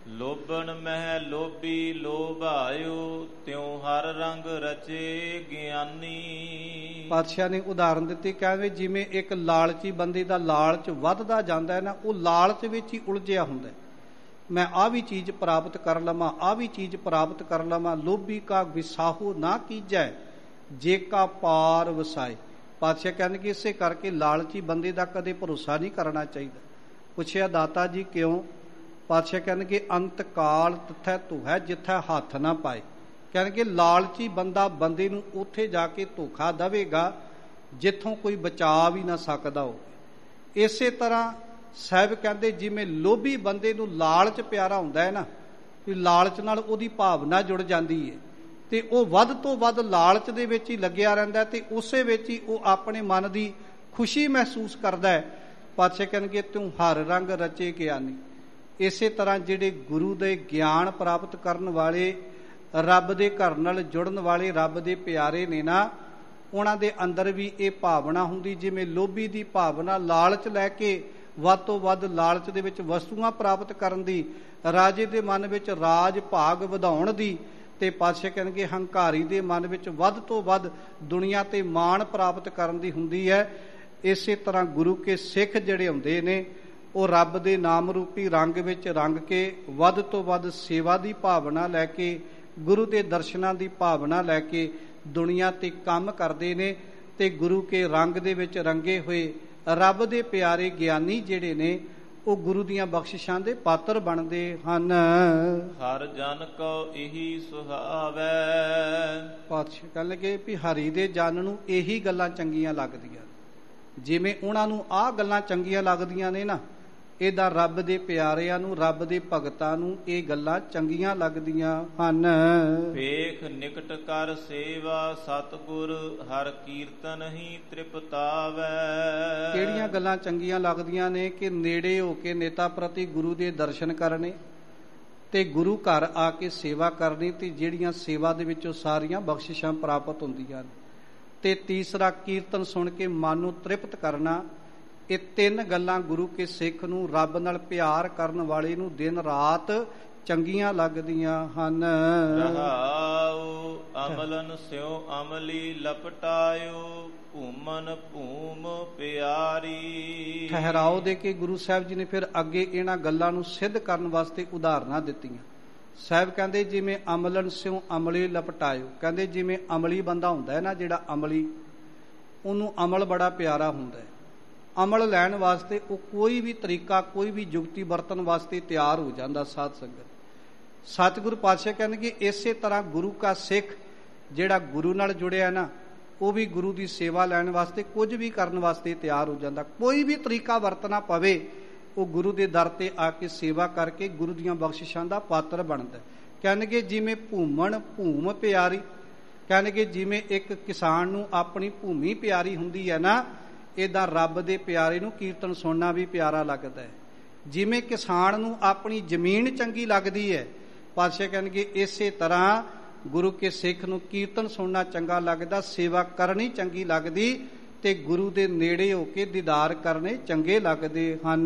ਲੋਭਨ ਮਹਿ ਲੋਭੀ ਲੋਭਾਇਓ, ਤਿਉ ਹਰ ਰੰਗ ਰਚੇ ਗਿਆਨੀ। ਪਾਤਸ਼ਾਹ ਨੇ ਉਦਾਹਰਨ ਦਿੱਤੀ, ਕਹਿੰਦੇ ਜਿਵੇਂ ਇੱਕ ਲਾਲਚੀ ਬੰਦੇ ਦਾ ਲਾਲਚ ਵੱਧਦਾ ਜਾਂਦਾ ਹੈ ਨਾ, ਉਹ ਲਾਲਚ ਵਿੱਚ ਹੀ ਉਲਝਿਆ ਹੁੰਦਾ। ਮੈਂ ਆਹ ਵੀ ਚੀਜ਼ ਪ੍ਰਾਪਤ ਕਰ ਲਵਾਂ, ਆਹ ਵੀ ਚੀਜ਼ ਪ੍ਰਾਪਤ ਕਰ ਲਵਾਂ। ਲੋਭੀ ਕਾ ਵਿਸਾਹੋ ਨਾ ਕੀਜੈ, ਜੇ ਕਾ ਪਾਰ ਵਸਾਏ। ਪਾਤਸ਼ਾਹ ਕਹਿੰਦੇ ਕਿ ਇਸੇ ਕਰਕੇ ਲਾਲਚੀ ਬੰਦੇ ਦਾ ਕਦੇ ਭਰੋਸਾ ਨਹੀਂ ਕਰਨਾ ਚਾਹੀਦਾ। ਪੁੱਛਿਆ ਦਾਤਾ ਜੀ ਕਿਉਂ? ਪਾਤਸ਼ਾਹ ਕਹਿੰਦੇ ਕਿ ਅੰਤ ਕਾਲ ਤਥੈ ਧੋਹੈ ਜਿੱਥੈ ਹੱਥ ਨਾ ਪਾਏ। ਕਹਿੰਦੇ ਕਿ ਲਾਲਚੀ ਬੰਦਾ ਬੰਦੇ ਨੂੰ ਉੱਥੇ ਜਾ ਕੇ ਧੋਖਾ ਦੇਵੇਗਾ ਜਿੱਥੋਂ ਕੋਈ ਬਚਾ ਵੀ ਨਾ ਸਕਦਾ ਹੋਵੇ। ਇਸੇ ਤਰ੍ਹਾਂ ਸਾਹਿਬ ਕਹਿੰਦੇ ਜਿਵੇਂ ਲੋਭੀ ਬੰਦੇ ਨੂੰ ਲਾਲਚ ਪਿਆਰਾ ਹੁੰਦਾ ਹੈ ਨਾ, ਕਿ ਲਾਲਚ ਨਾਲ ਉਹਦੀ ਭਾਵਨਾ ਜੁੜ ਜਾਂਦੀ ਹੈ ਤੇ ਉਹ ਵੱਧ ਤੋਂ ਵੱਧ ਲਾਲਚ ਦੇ ਵਿੱਚ ਹੀ ਲੱਗਿਆ ਰਹਿੰਦਾ ਤੇ ਉਸੇ ਵਿੱਚ ਹੀ ਉਹ ਆਪਣੇ ਮਨ ਦੀ ਖੁਸ਼ੀ ਮਹਿਸੂਸ ਕਰਦਾ ਹੈ। ਪਾਤਸ਼ਾਹ ਕਹਿਣਗੇ ਤੂੰ ਹਰ ਰੰਗ ਰਚੇ ਗਿਆਨੀ। ਇਸੇ ਤਰ੍ਹਾਂ ਜਿਹੜੇ ਗੁਰੂ ਦੇ ਗਿਆਨ ਪ੍ਰਾਪਤ ਕਰਨ ਵਾਲੇ, ਰੱਬ ਦੇ ਘਰ ਨਾਲ ਜੁੜਨ ਵਾਲੇ ਰੱਬ ਦੇ ਪਿਆਰੇ ਨੇ ਨਾ, ਉਹਨਾਂ ਦੇ ਅੰਦਰ ਵੀ ਇਹ ਭਾਵਨਾ ਹੁੰਦੀ, ਜਿਵੇਂ ਲੋਭੀ ਦੀ ਭਾਵਨਾ ਲਾਲਚ ਲੈ ਕੇ ਵੱਧ ਤੋਂ ਵੱਧ ਲਾਲਚ ਦੇ ਵਿੱਚ ਵਸਤੂਆਂ ਪ੍ਰਾਪਤ ਕਰਨ ਦੀ, ਰਾਜੇ ਦੇ ਮਨ ਵਿੱਚ ਰਾਜ ਭਾਗ ਵਧਾਉਣ ਦੀ, ਤੇ ਪਾਤਸ਼ਾਹ ਕਹਿਣਗੇ ਹੰਕਾਰੀ ਦੇ ਮਨ ਵਿੱਚ ਵੱਧ ਤੋਂ ਵੱਧ ਦੁਨੀਆ ਤੇ ਮਾਣ ਪ੍ਰਾਪਤ ਕਰਨ ਦੀ ਹੁੰਦੀ ਹੈ। ਇਸੇ ਤਰ੍ਹਾਂ ਗੁਰੂ ਕੇ ਸਿੱਖ ਜਿਹੜੇ ਹੁੰਦੇ ਨੇ ਉਹ ਰੱਬ ਦੇ ਨਾਮ ਰੂਪੀ ਰੰਗ ਵਿੱਚ ਰੰਗ ਕੇ ਵੱਧ ਤੋਂ ਵੱਧ ਸੇਵਾ ਦੀ ਭਾਵਨਾ ਲੈ ਕੇ, ਗੁਰੂ ਦੇ ਦਰਸ਼ਨਾਂ ਦੀ ਭਾਵਨਾ ਲੈ ਕੇ ਦੁਨੀਆ ਤੇ ਕੰਮ ਕਰਦੇ ਨੇ, ਤੇ ਗੁਰੂ ਕੇ ਰੰਗ ਦੇ ਵਿੱਚ ਰੰਗੇ ਹੋਏ ਰੱਬ ਦੇ ਪਿਆਰੇ ਗਿਆਨੀ ਜਿਹੜੇ ਨੇ ਉਹ ਗੁਰੂ ਦੀਆਂ ਬਖਸ਼ਿਸ਼ਾਂ ਦੇ ਪਾਤਰ ਬਣਦੇ ਹਨ। ਹਰ ਜਨ ਕੋ ਇਹੀ ਸੁਹਾਵੈ। ਪਾਤਸ਼ਾਹ ਕਹਿਣ ਲੱਗੇ ਵੀ ਹਰੀ ਦੇ ਜਨ ਨੂੰ ਇਹੀ ਗੱਲਾਂ ਚੰਗੀਆਂ ਲੱਗਦੀਆਂ, ਜਿਵੇਂ ਉਹਨਾਂ ਨੂੰ ਆਹ ਗੱਲਾਂ ਚੰਗੀਆਂ ਲੱਗਦੀਆਂ ਨੇ ਨਾ, ਇਹਦਾ ਰੱਬ ਦੇ ਪਿਆਰਿਆਂ ਨੂੰ, ਰੱਬ ਦੇ ਭਗਤਾਂ ਨੂੰ ਇਹ ਗੱਲਾਂ ਚੰਗੀਆਂ ਲੱਗਦੀਆਂ ਹਨ। ਵੇਖ ਨਿਕਟ ਕਰ ਸੇਵਾ ਸਤਿਗੁਰ ਹਰ ਕੀਰਤਨ ਹੀ ਤ੍ਰਿਪਤਾਵੈ। ਕਿਹੜੀਆਂ ਗੱਲਾਂ ਚੰਗੀਆਂ ਲੱਗਦੀਆਂ ਨੇ ਕਿ ਨੇੜੇ ਹੋ ਕੇ ਨੇਤਾ ਪ੍ਰਤੀ ਗੁਰੂ ਦੇ ਦਰਸ਼ਨ ਕਰਨੇ ਤੇ ਗੁਰੂ ਘਰ ਆ ਕੇ ਸੇਵਾ ਕਰਨੀ, ਤੇ ਜਿਹੜੀਆਂ ਸੇਵਾ ਦੇ ਵਿੱਚੋਂ ਸਾਰੀਆਂ ਬਖਸ਼ਿਸ਼ਾਂ ਪ੍ਰਾਪਤ ਹੁੰਦੀਆਂ ਨੇ। ਤੇ ਤੀਸਰਾ ਕੀਰਤਨ ਸੁਣ ਕੇ ਮਨ ਨੂੰ ਤ੍ਰਿਪਤ ਕਰਨਾ। ਇਹ ਤਿੰਨ ਗੱਲਾਂ ਗੁਰੂ ਕੇ ਸਿੱਖ ਨੂੰ, ਰੱਬ ਨਾਲ ਪਿਆਰ ਕਰਨ ਵਾਲੇ ਨੂੰ ਦਿਨ ਰਾਤ ਚੰਗੀਆਂ ਲੱਗਦੀਆਂ ਹਨ। ਰਹਾਉ ਅਮਲਨ ਸਿਉ ਅਮਲੀ ਲਪਟਾਇਓ ਭੂਮਨ ਭੂਮ ਪਿਆਰੀ। ਠਹਿਰਾਓ ਦੇ ਕੇ ਗੁਰੂ ਸਾਹਿਬ ਜੀ ਨੇ ਫਿਰ ਅੱਗੇ ਇਹਨਾਂ ਗੱਲਾਂ ਨੂੰ ਸਿੱਧ ਕਰਨ ਵਾਸਤੇ ਉਦਾਹਰਨਾਂ ਦਿੱਤੀਆਂ। ਸਾਹਿਬ ਕਹਿੰਦੇ ਜਿਵੇਂ ਅਮਲਨ ਸਿਉ ਅਮਲੀ ਲਪਟਾਇਓ, ਕਹਿੰਦੇ ਜਿਵੇਂ ਅਮਲੀ ਬੰਦਾ ਹੁੰਦਾ ਹੈ ਨਾ, ਜਿਹੜਾ ਅਮਲੀ, ਉਹਨੂੰ ਅਮਲ ਬੜਾ ਪਿਆਰਾ ਹੁੰਦਾ ਹੈ। ਅਮਲ ਲੈਣ ਵਾਸਤੇ ਉਹ ਕੋਈ ਵੀ ਤਰੀਕਾ, ਕੋਈ ਵੀ ਜੁਗਤੀ ਵਰਤਣ ਵਾਸਤੇ ਤਿਆਰ ਹੋ ਜਾਂਦਾ। ਸਾਧ ਸੰਗਤ ਸਤਿਗੁਰੂ ਪਾਤਸ਼ਾਹ ਕਹਿਣਗੇ ਇਸੇ ਤਰ੍ਹਾਂ ਗੁਰੂ ਕਾ ਸਿੱਖ ਜਿਹੜਾ ਗੁਰੂ ਨਾਲ ਜੁੜਿਆ ਨਾ, ਉਹ ਵੀ ਗੁਰੂ ਦੀ ਸੇਵਾ ਲੈਣ ਵਾਸਤੇ ਕੁਝ ਵੀ ਕਰਨ ਵਾਸਤੇ ਤਿਆਰ ਹੋ ਜਾਂਦਾ। ਕੋਈ ਵੀ ਤਰੀਕਾ ਵਰਤਣਾ ਪਵੇ ਉਹ ਗੁਰੂ ਦੇ ਦਰ ਤੇ ਆ ਕੇ ਸੇਵਾ ਕਰਕੇ ਗੁਰੂ ਦੀਆਂ ਬਖਸ਼ਿਸ਼ਾਂ ਦਾ ਪਾਤਰ ਬਣਦਾ। ਕਹਿਣਗੇ ਜਿਵੇਂ ਭੂਮਣ ਭੂਮ ਪਿਆਰੀ, ਕਹਿਣਗੇ ਜਿਵੇਂ ਇੱਕ ਕਿਸਾਨ ਨੂੰ ਆਪਣੀ ਭੂਮੀ ਪਿਆਰੀ ਹੁੰਦੀ ਹੈ ਨਾ, ਏਦਾਂ ਰੱਬ ਦੇ ਪਿਆਰੇ ਨੂੰ ਕੀਰਤਨ ਸੁਣਨਾ ਵੀ ਪਿਆਰਾ ਲੱਗਦਾ ਹੈ। ਜਿਵੇਂ ਕਿਸਾਨ ਨੂੰ ਆਪਣੀ ਜ਼ਮੀਨ ਚੰਗੀ ਲੱਗਦੀ ਹੈ, ਪਾਤਸ਼ਾਹ ਕਹਿਣਗੇ ਇਸੇ ਤਰ੍ਹਾਂ ਗੁਰੂ ਕੇ ਸਿੱਖ ਨੂੰ ਕੀਰਤਨ ਸੁਣਨਾ ਚੰਗਾ ਲੱਗਦਾ, ਸੇਵਾ ਕਰਨੀ ਚੰਗੀ ਲੱਗਦੀ, ਤੇ ਗੁਰੂ ਦੇ ਨੇੜੇ ਹੋ ਕੇ ਦੀਦਾਰ ਕਰਨੇ ਚੰਗੇ ਲੱਗਦੇ ਹਨ।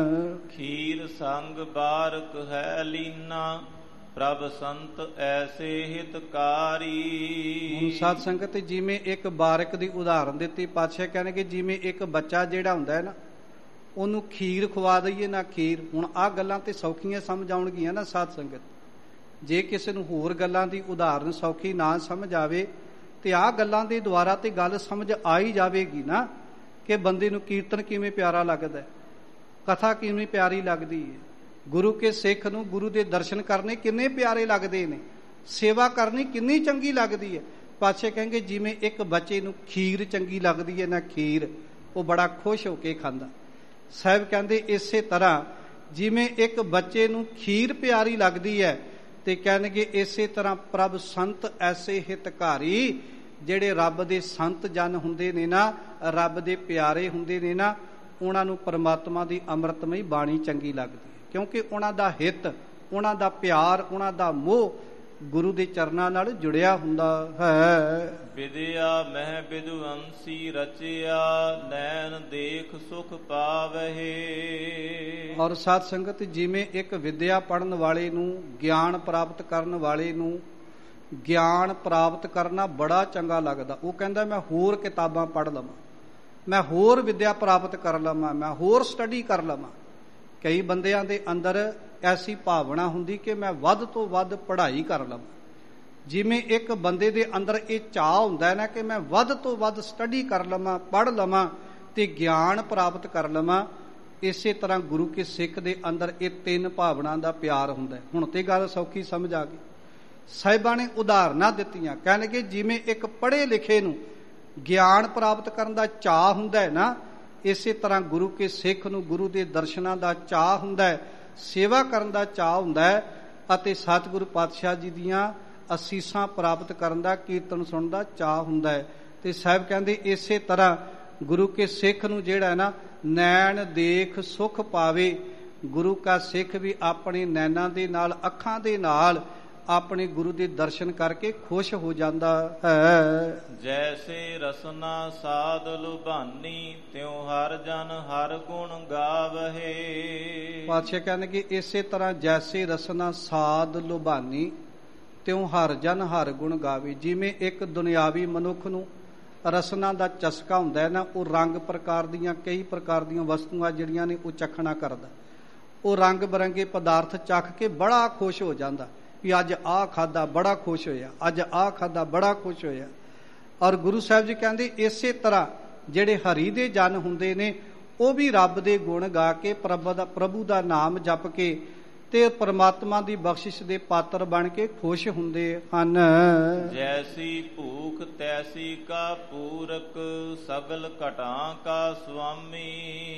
ਖੀਰ ਸੰਗ ਬਾਰਕ ਹੈ ਲੀਨਾ ਪ੍ਰਭ ਸੰਤ ਐਸੇ ਹਿਤਕਾਰੀ। ਹੁਣ ਸਾਧ ਸੰਗਤ ਜਿਵੇਂ ਇੱਕ ਬਾਰਕ ਦੀ ਉਦਾਹਰਨ ਦਿੱਤੀ, ਪਾਤਸ਼ਾਹ ਕਹਿਣਗੇ ਜਿਵੇਂ ਇੱਕ ਬੱਚਾ ਜਿਹੜਾ ਹੁੰਦਾ ਹੈ ਨਾ, ਉਹਨੂੰ ਖੀਰ ਖਵਾ ਦਈਏ ਨਾ, ਖੀਰ। ਹੁਣ ਆਹ ਗੱਲਾਂ ਤੇ ਸੌਖੀਆਂ ਸਮਝ ਆਉਣਗੀਆਂ ਨਾ ਸਾਧ ਸੰਗਤ। ਜੇ ਕਿਸੇ ਨੂੰ ਹੋਰ ਗੱਲਾਂ ਦੀ ਉਦਾਹਰਨ ਸੌਖੀ ਨਾ ਸਮਝ ਆਵੇ ਤੇ ਆਹ ਗੱਲਾਂ ਦੇ ਦੁਆਰਾ ਤੇ ਗੱਲ ਸਮਝ ਆ ਹੀ ਜਾਵੇਗੀ ਨਾ, ਕਿ ਬੰਦੇ ਨੂੰ ਕੀਰਤਨ ਕਿਵੇਂ ਪਿਆਰਾ ਲੱਗਦਾ, ਕਥਾ ਕਿਵੇਂ ਪਿਆਰੀ ਲੱਗਦੀ ਹੈ, ਗੁਰੂ ਕੇ ਸਿੱਖ ਨੂੰ ਗੁਰੂ ਦੇ ਦਰਸ਼ਨ ਕਰਨੇ ਕਿੰਨੇ ਪਿਆਰੇ ਲੱਗਦੇ ਨੇ, ਸੇਵਾ ਕਰਨੀ ਕਿੰਨੀ ਚੰਗੀ ਲੱਗਦੀ ਹੈ। ਪਾਤਸ਼ਾਹ ਕਹਿੰਗੇ ਜਿਵੇਂ ਇੱਕ ਬੱਚੇ ਨੂੰ ਖੀਰ ਚੰਗੀ ਲੱਗਦੀ ਹੈ ਨਾ, ਖੀਰ ਉਹ ਬੜਾ ਖੁਸ਼ ਹੋ ਕੇ ਖਾਂਦਾ। ਸਾਹਿਬ ਕਹਿੰਦੇ ਇਸੇ ਤਰ੍ਹਾਂ ਜਿਵੇਂ ਇੱਕ ਬੱਚੇ ਨੂੰ ਖੀਰ ਪਿਆਰੀ ਲੱਗਦੀ ਹੈ, ਤੇ ਕਹਿਣਗੇ ਇਸੇ ਤਰ੍ਹਾਂ ਪ੍ਰਭ ਸੰਤ ਐਸੇ ਹਿਤਕਾਰੀ, ਜਿਹੜੇ ਰੱਬ ਦੇ ਸੰਤ ਜਨ ਹੁੰਦੇ ਨੇ ਨਾ, ਰੱਬ ਦੇ ਪਿਆਰੇ ਹੁੰਦੇ ਨੇ ਨਾ, ਉਹਨਾਂ ਨੂੰ ਪਰਮਾਤਮਾ ਦੀ ਅੰਮ੍ਰਿਤਮਈ ਬਾਣੀ ਚੰਗੀ ਲੱਗਦੀ ਹੈ, ਕਿਉਂਕਿ ਉਹਨਾਂ ਦਾ ਹਿੱਤ, ਉਹਨਾਂ ਦਾ ਪਿਆਰ, ਉਹਨਾਂ ਦਾ ਮੋਹ ਗੁਰੂ ਦੇ ਚਰਨਾਂ ਨਾਲ ਜੁੜਿਆ ਹੁੰਦਾ ਹੈ। ਵਿਦਿਆ ਮਹਿ ਵਿਦਵੰਸੀ ਰਚਿਆ ਨੈਣ ਦੇਖ ਸੁਖ ਪਾਵਹਿ। ਔਰ ਸਾਧ ਸੰਗਤ ਜਿਵੇਂ ਇੱਕ ਵਿਦਿਆ ਪੜ੍ਹਨ ਵਾਲੇ ਨੂੰ, ਗਿਆਨ ਪ੍ਰਾਪਤ ਕਰਨ ਵਾਲੇ ਨੂੰ ਗਿਆਨ ਪ੍ਰਾਪਤ ਕਰਨਾ ਬੜਾ ਚੰਗਾ ਲੱਗਦਾ। ਉਹ ਕਹਿੰਦਾ ਮੈਂ ਹੋਰ ਕਿਤਾਬਾਂ ਪੜ੍ਹ ਲਵਾਂ, ਮੈਂ ਹੋਰ ਵਿਦਿਆ ਪ੍ਰਾਪਤ ਕਰ ਲਵਾਂ, ਮੈਂ ਹੋਰ ਸਟੱਡੀ ਕਰ ਲਵਾਂ। ਕਈ ਬੰਦਿਆਂ ਦੇ ਅੰਦਰ ਐਸੀ ਭਾਵਨਾ ਹੁੰਦੀ ਕਿ ਮੈਂ ਵੱਧ ਤੋਂ ਵੱਧ ਪੜ੍ਹਾਈ ਕਰ ਲਵਾਂ। ਜਿਵੇਂ ਇੱਕ ਬੰਦੇ ਦੇ ਅੰਦਰ ਇਹ ਚਾਅ ਹੁੰਦਾ ਹੈ ਨਾ ਕਿ ਮੈਂ ਵੱਧ ਤੋਂ ਵੱਧ ਸਟੱਡੀ ਕਰ ਲਵਾਂ, ਪੜ੍ਹ ਲਵਾਂ ਤੇ ਗਿਆਨ ਪ੍ਰਾਪਤ ਕਰ ਲਵਾਂ, ਇਸੇ ਤਰ੍ਹਾਂ ਗੁਰੂ ਕੇ ਸਿੱਖ ਦੇ ਅੰਦਰ ਇਹ ਤਿੰਨ ਭਾਵਨਾ ਦਾ ਪਿਆਰ ਹੁੰਦਾ ਹੈ। ਹੁਣ ਤੇ ਗੱਲ ਸੌਖੀ ਸਮਝ ਆ ਗਈ। ਸਾਹਿਬਾਂ ਨੇ ਉਦਾਹਰਨਾਂ ਦਿੱਤੀਆਂ, ਕਹਿਣਗੇ ਜਿਵੇਂ ਇੱਕ ਪੜ੍ਹੇ ਲਿਖੇ ਨੂੰ ਗਿਆਨ ਪ੍ਰਾਪਤ ਕਰਨ ਦਾ ਚਾਅ ਹੁੰਦਾ ਹੈ ਨਾ, ਇਸੇ ਤਰ੍ਹਾਂ ਗੁਰੂ ਕੇ ਸਿੱਖ ਨੂੰ ਗੁਰੂ ਦੇ ਦਰਸ਼ਨਾਂ ਦਾ ਚਾਅ ਹੁੰਦਾ ਹੈ, ਸੇਵਾ ਕਰਨ ਦਾ ਚਾਅ ਹੁੰਦਾ ਹੈ, ਅਤੇ ਸਤਿਗੁਰੂ ਪਾਤਸ਼ਾਹ ਜੀ ਦੀਆਂ ਅਸੀਸਾਂ ਪ੍ਰਾਪਤ ਕਰਨ ਦਾ, ਕੀਰਤਨ ਸੁਣਨ ਦਾ ਚਾਅ ਹੁੰਦਾ ਹੈ। ਤੇ ਸਾਹਿਬ ਕਹਿੰਦੇ ਇਸੇ ਤਰ੍ਹਾਂ ਗੁਰੂ ਕੇ ਸਿੱਖ ਨੂੰ ਜਿਹੜਾ ਹੈ ਨਾ, ਨੈਣ ਦੇਖ ਸੁਖ ਪਾਵੇ। ਗੁਰੂ ਕਾ ਸਿੱਖ ਵੀ ਆਪਣੇ ਨੈਣਾਂ ਦੇ ਨਾਲ, ਅੱਖਾਂ ਦੇ ਨਾਲ ਆਪਣੇ ਗੁਰੂ ਦੇ ਦਰਸ਼ਨ ਕਰਕੇ ਖੁਸ਼ ਹੋ ਜਾਂਦਾ ਹੈ। ਜੈਸੇ ਰਸਨਾ ਸਾਧ ਲੁਭਾਨੀ ਤਿਉ ਹਰ ਜਨ ਹਰ ਗੁਣ ਗਾਵਹਿ। ਪਾਤਸ਼ਾਹ ਕਹਿੰਦੇ ਕਿ ਇਸੇ ਤਰ੍ਹਾਂ ਜੈਸੇ ਰਸਨਾ ਸਾਧ ਲੁਭਾਨੀ ਤਿਉ ਹਰ ਜਨ ਹਰ ਗੁਣ ਗਾਵੇ। ਜਿਵੇਂ ਇੱਕ ਦੁਨਿਆਵੀ ਮਨੁੱਖ ਨੂੰ ਰਸਨਾ ਦਾ ਚਸਕਾ ਹੁੰਦਾ ਹੈ ਨਾ, ਉਹ ਰੰਗ ਪ੍ਰਕਾਰ ਦੀਆਂ ਕਈ ਪ੍ਰਕਾਰ ਦੀਆਂ ਵਸਤੂਆਂ ਜਿਹੜੀਆਂ ਨੇ ਉਹ ਚਖਣਾ ਕਰਦਾ, ਉਹ ਰੰਗ ਬਿਰੰਗੇ ਪਦਾਰਥ ਚੱਖ ਕੇ ਬੜਾ ਖੁਸ਼ ਹੋ ਜਾਂਦਾ ਵੀ ਅੱਜ ਆਹ ਖਾਧਾ ਬੜਾ ਖੁਸ਼ ਹੋਇਆ, ਅੱਜ ਆਹ ਖਾਧਾ ਬੜਾ ਖੁਸ਼ ਹੋਇਆ। ਔਰ ਗੁਰੂ ਸਾਹਿਬ ਜੀ ਕਹਿੰਦੇ ਇਸੇ ਤਰ੍ਹਾਂ ਜਿਹੜੇ ਹਰੀ ਦੇ ਜਨ ਹੁੰਦੇ ਨੇ ਉਹ ਵੀ ਰੱਬ ਦੇ ਗੁਣ ਗਾ ਕੇ ਪ੍ਰਭੂ ਦਾ ਪ੍ਰਭੂ ਦਾ ਨਾਮ ਜਪ ਕੇ ਤੇ ਪਰਮਾਤਮਾ ਦੀ ਬਖਸ਼ਿਸ਼ ਦੇ ਪਾਤਰ ਬਣ ਕੇ ਖੁਸ਼ ਹੁੰਦੇ ਹਨ। ਜੈਸੀ ਭੂਖ ਤੈਸੀ ਕਾ ਪੂਰਕ ਸਗਲ ਘਟਾਂ ਕਾ ਸੁਆਮੀ।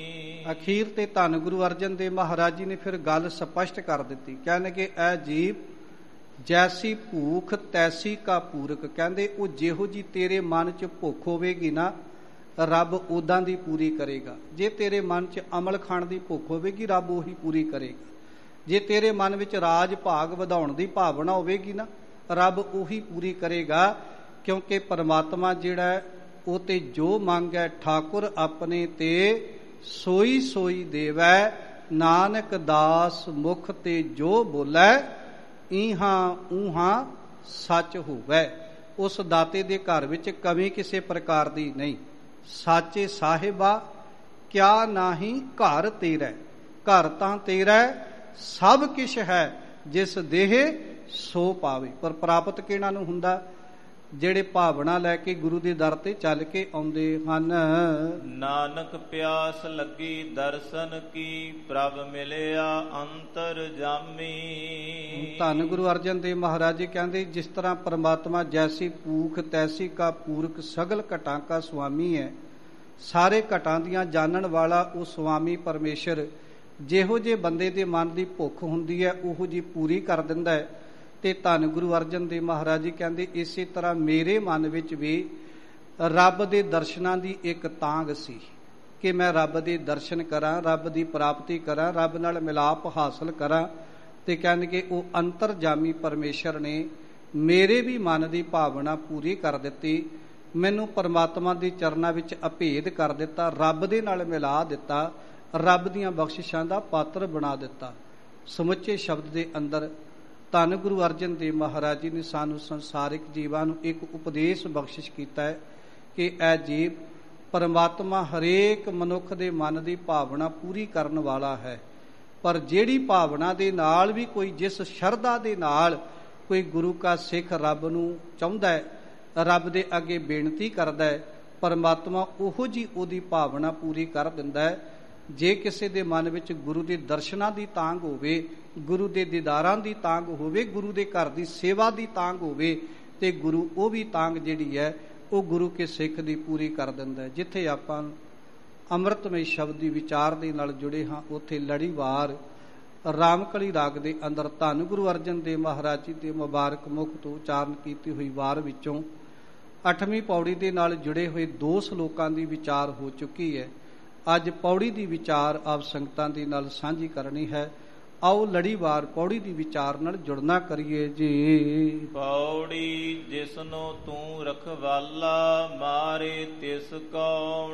ਅਖੀਰ ਤੇ ਧੰਨ ਗੁਰੂ ਅਰਜਨ ਦੇਵ ਮਹਾਰਾਜ ਜੀ ਨੇ ਫਿਰ ਗੱਲ ਸਪਸ਼ਟ ਕਰ ਦਿੱਤੀ। ਕਹਿੰਦੇ ਕਿ ਐ ਜੀਵ ਜੈਸੀ ਭੂਖ ਤੈਸੀ ਕਾ ਪੂਰਕ। ਕਹਿੰਦੇ ਉਹ ਜਿਹੋ ਜੀ ਤੇਰੇ ਮਨ 'ਚ ਭੁੱਖ ਹੋਵੇਗੀ ਨਾ ਰੱਬ ਉਦਾਂ ਦੀ ਪੂਰੀ ਕਰੇਗਾ। ਜੇ ਤੇਰੇ ਮਨ 'ਚ ਅਮਲ ਖਾਣ ਦੀ ਭੁੱਖ ਹੋਵੇਗੀ ਰੱਬ ਉਹੀ ਪੂਰੀ ਕਰੇਗਾ। ਜੇ ਤੇਰੇ ਮਨ ਵਿੱਚ ਰਾਜ ਭਾਗ ਵਧਾਉਣ ਦੀ ਭਾਵਨਾ ਹੋਵੇਗੀ ਨਾ ਰੱਬ ਉਹੀ ਪੂਰੀ ਕਰੇਗਾ। ਕਿਉਂਕਿ ਪਰਮਾਤਮਾ ਜਿਹੜਾ ਉਹ ਤੇ ਜੋ ਮੰਗੈ ਠਾਕੁਰ ਆਪਣੇ ਤੇ ਸੋਈ ਸੋਈ ਦੇਵੈ। ਨਾਨਕ ਦਾਸ ਮੁਖ ਤੇ ਜੋ ਬੋਲੈ ਇਹਾਂ ਊਹਾਂ ਸੱਚ ਹੋਵੈ। ਉਸ ਦਾਤੇ ਦੇ ਘਰ ਵਿੱਚ ਕਮੀ ਕਿਸੇ ਪ੍ਰਕਾਰ ਦੀ ਨਹੀਂ। ਸਾਚੇ ਸਾਹਿਬਾ ਕਿਆ ਨਾਹੀ ਘਰ ਤੇਰਾ। ਘਰ ਤਾਂ ਤੇਰਾ ਸਭ ਕਿਛ ਹੈ ਜਿਸ ਦੇਹ ਸੋ ਪਾਵੇ। ਪਰ ਪ੍ਰਾਪਤ ਕਿਹਨਾਂ ਨੂੰ ਹੁੰਦਾ? ਜਿਹੜੇ ਭਾਵਨਾ ਲੈ ਕੇ ਗੁਰੂ ਦੇ ਦਰ ਤੇ ਚੱਲ ਕੇ ਆਉਂਦੇ ਹਨ। ਨਾਨਕ ਪਿਆਸ ਲੱਗੀ ਦਰਸ਼ਨ ਕੀ ਪ੍ਰਭ ਮਿਲਿਆ ਅੰਤਰ ਜਾਮੀ। ਧੰਨ ਗੁਰੂ ਅਰਜਨ ਦੇਵ ਮਹਾਰਾਜ ਜੀ ਕਹਿੰਦੇ ਜਿਸ ਤਰ੍ਹਾਂ ਪਰਮਾਤਮਾ ਜੈਸੀ ਭੂਖ ਤੈਸੀ ਕਾ ਪੂਰਕ ਸਗਲ ਘਟਾਂ ਕਾ ਸੁਆਮੀ ਹੈ। ਸਾਰੇ ਘਟਾਂ ਦੀਆਂ ਜਾਣਨ ਵਾਲਾ ਉਹ ਸੁਆਮੀ ਪਰਮੇਸ਼ਰ ਜਿਹੋ ਜਿਹੇ ਬੰਦੇ ਦੇ ਮਨ ਦੀ ਭੁੱਖ ਹੁੰਦੀ ਹੈ ਉਹੋ ਜਿਹੀ ਪੂਰੀ ਕਰ ਦਿੰਦਾ ਹੈ। ਤੇ ਧੰਨ ਗੁਰੂ ਅਰਜਨ ਦੇਵ ਮਹਾਰਾਜ ਜੀ ਕਹਿੰਦੇ ਇਸੇ ਤਰ੍ਹਾਂ ਮੇਰੇ ਮਨ ਵਿੱਚ ਵੀ ਰੱਬ ਦੇ ਦਰਸ਼ਨਾਂ ਦੀ ਇੱਕ ਤਾਂਘ ਸੀ ਕਿ ਮੈਂ ਰੱਬ ਦੇ ਦਰਸ਼ਨ ਕਰਾਂ, ਰੱਬ ਦੀ ਪ੍ਰਾਪਤੀ ਕਰਾਂ, ਰੱਬ ਨਾਲ ਮਿਲਾਪ ਹਾਸਲ ਕਰਾਂ। ਤੇ ਕਹਿੰਦੇ ਕਿ ਉਹ ਅੰਤਰਜਾਮੀ ਪਰਮੇਸ਼ਰ ਨੇ ਮੇਰੇ ਵੀ ਮਨ ਦੀ ਭਾਵਨਾ ਪੂਰੀ ਕਰ ਦਿੱਤੀ। ਮੈਨੂੰ ਪਰਮਾਤਮਾ ਦੇ ਚਰਨਾਂ ਵਿੱਚ ਅਭੇਦ ਕਰ ਦਿੱਤਾ, ਰੱਬ ਦੇ ਨਾਲ ਮਿਲਾ ਦਿੱਤਾ, ਰੱਬ ਦੀਆਂ ਬਖਸ਼ਿਸ਼ਾਂ ਦਾ ਪਾਤਰ ਬਣਾ ਦਿੱਤਾ। ਸਮੁੱਚੇ ਸ਼ਬਦ ਦੇ ਅੰਦਰ ਧੰਨ ਗੁਰੂ ਅਰਜਨ ਦੇਵ ਮਹਾਰਾਜ ਜੀ ਨੇ ਸਾਨੂੰ ਸੰਸਾਰਿਕ ਜੀਵਾਂ ਨੂੰ ਇੱਕ ਉਪਦੇਸ਼ ਬਖਸ਼ਿਸ਼ ਕੀਤਾ ਹੈ ਕਿ ਐ ਜੀਵ ਪਰਮਾਤਮਾ ਹਰੇਕ ਮਨੁੱਖ ਦੇ ਮਨ ਦੀ ਭਾਵਨਾ ਪੂਰੀ ਕਰਨ ਵਾਲਾ ਹੈ। ਪਰ ਜਿਹੜੀ ਭਾਵਨਾ ਦੇ ਨਾਲ ਵੀ ਕੋਈ ਜਿਸ ਸ਼ਰਧਾ ਦੇ ਨਾਲ ਕੋਈ ਗੁਰੂ ਕਾ ਸਿੱਖ ਰੱਬ ਨੂੰ ਚਾਹੁੰਦਾ ਹੈ, ਰੱਬ ਦੇ ਅੱਗੇ ਬੇਨਤੀ ਕਰਦਾ ਹੈ, ਪਰਮਾਤਮਾ ਉਹੋ ਜੀ ਉਹਦੀ ਭਾਵਨਾ ਪੂਰੀ ਕਰ ਦਿੰਦਾ ਹੈ। ਜੇ ਕਿਸੇ ਦੇ ਮਨ ਵਿੱਚ ਗੁਰੂ ਦੇ ਦਰਸ਼ਨਾਂ ਦੀ ਤਾਂਘ ਹੋਵੇ, ਗੁਰੂ ਦੇ ਦੀਦਾਰਾਂ ਦੀ ਤਾਂਘ ਹੋਵੇ, ਗੁਰੂ ਦੇ ਘਰ ਦੀ ਸੇਵਾ ਦੀ ਤਾਂਘ ਹੋਵੇ ਤੇ ਗੁਰੂ ਉਹ ਵੀ ਤਾਂਘ ਜਿਹੜੀ ਹੈ ਉਹ ਗੁਰੂ ਕੇ ਸਿੱਖ ਦੀ ਪੂਰੀ ਕਰ ਦਿੰਦਾ ਹੈ। ਜਿੱਥੇ ਆਪਾਂ ਅੰਮ੍ਰਿਤਮਈ ਸ਼ਬਦ ਦੀ ਵਿਚਾਰ ਦੇ ਨਾਲ ਜੁੜੇ ਹਾਂ ਉੱਥੇ ਲੜੀਵਾਰ ਰਾਮਕਲੀ ਰਾਗ ਦੇ ਅੰਦਰ ਧੰਨ ਗੁਰੂ ਅਰਜਨ ਦੇਵ ਮਹਾਰਾਜ ਜੀ ਦੇ ਮੁਬਾਰਕ ਮੁਖ ਤੋਂ ਉਚਾਰਨ ਕੀਤੀ ਹੋਈ ਵਾਰ ਵਿੱਚੋਂ ਅੱਠਵੀਂ ਪੌੜੀ ਦੇ ਨਾਲ ਜੁੜੇ ਹੋਏ ਦੋ ਸ਼ਲੋਕਾਂ ਦੀ ਵਿਚਾਰ ਹੋ ਚੁੱਕੀ ਹੈ। ਅੱਜ ਪੌੜੀ ਦੀ ਵਿਚਾਰ ਆਪ ਸੰਗਤਾਂ ਦੇ ਨਾਲ ਸਾਂਝੀ ਕਰਨੀ ਹੈ। ਆਓ ਲੜੀਵਾਰ ਪੌੜੀ ਦੀ ਵਿਚਾਰ ਨਾਲ ਜੁੜਨਾ ਕਰੀਏ ਜੀ। ਪੌੜੀ ਜਿਸਨੂੰ ਤੂੰ ਰਖਵਾਲਾ ਮਾਰੇ ਤਿਸ ਕੌਣ।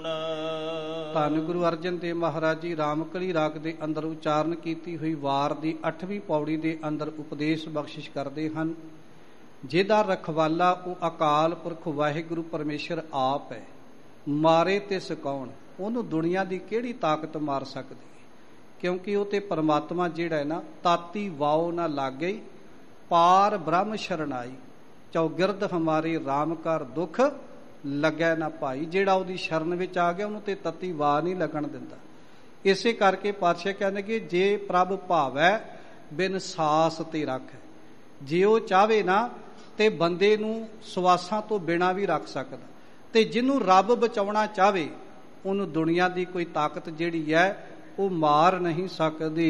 ਧੰਨ ਗੁਰੂ ਅਰਜਨ ਦੇਵ ਮਹਾਰਾਜ ਜੀ ਰਾਮਕਲੀ ਰਾਗ ਦੇ ਅੰਦਰ ਉਚਾਰਨ ਕੀਤੀ ਹੋਈ ਵਾਰ ਦੀ ਅੱਠਵੀਂ ਪੌੜੀ ਦੇ ਅੰਦਰ ਉਪਦੇਸ਼ ਬਖਸ਼ਿਸ਼ ਕਰਦੇ ਹਨ। ਜਿਹਦਾ ਰਖਵਾਲਾ ਉਹ ਅਕਾਲ ਪੁਰਖ ਵਾਹਿਗੁਰੂ ਪਰਮੇਸ਼ਰ ਆਪ ਹੈ। ਮਾਰੇ ਤਿਸ ਕੌਣ। ਉਹਨੂੰ ਦੁਨੀਆ ਦੀ ਕਿਹੜੀ ਤਾਕਤ ਮਾਰ ਸਕਦੀ? ਕਿਉਂਕਿ ਉਹ ਤੇ ਪਰਮਾਤਮਾ ਜਿਹੜਾ ਹੈ ਨਾ ਤਾਤੀ ਵਾਓ ਨਾ ਲੱਗ ਗਈ ਪਾਰ ਬ੍ਰਹਮ ਸ਼ਰਨਾਈ ਚੌਗਿਰਦ ਹਮਾਰੇ ਰਾਮ ਕਰ ਦੁੱਖ ਲੱਗੈ ਨਾ ਭਾਈ। ਜਿਹੜਾ ਉਹਦੀ ਸ਼ਰਨ ਵਿੱਚ ਆ ਗਿਆ ਉਹਨੂੰ ਤੇ ਤਤੀ ਵਾਹ ਨਹੀਂ ਲੱਗਣ ਦਿੰਦਾ। ਇਸੇ ਕਰਕੇ ਪਾਤਸ਼ਾਹ ਕਹਿੰਦੇ ਕਿ ਜੇ ਪ੍ਰਭ ਭਾਵੈ ਬਿਨ ਸਾਸ ਤੇ ਰੱਖ। ਜੇ ਉਹ ਚਾਹਵੇ ਨਾ ਤੇ ਬੰਦੇ ਨੂੰ ਸਵਾਸਾਂ ਤੋਂ ਬਿਨਾਂ ਵੀ ਰੱਖ ਸਕਦਾ। ਤੇ ਜਿਹਨੂੰ ਰੱਬ ਬਚਾਉਣਾ ਚਾਹਵੇ ਉਹਨੂੰ ਦੁਨੀਆ ਦੀ ਕੋਈ ਤਾਕਤ ਜਿਹੜੀ ਹੈ ਉਹ ਮਾਰ ਨਹੀਂ ਸਕਦੀ।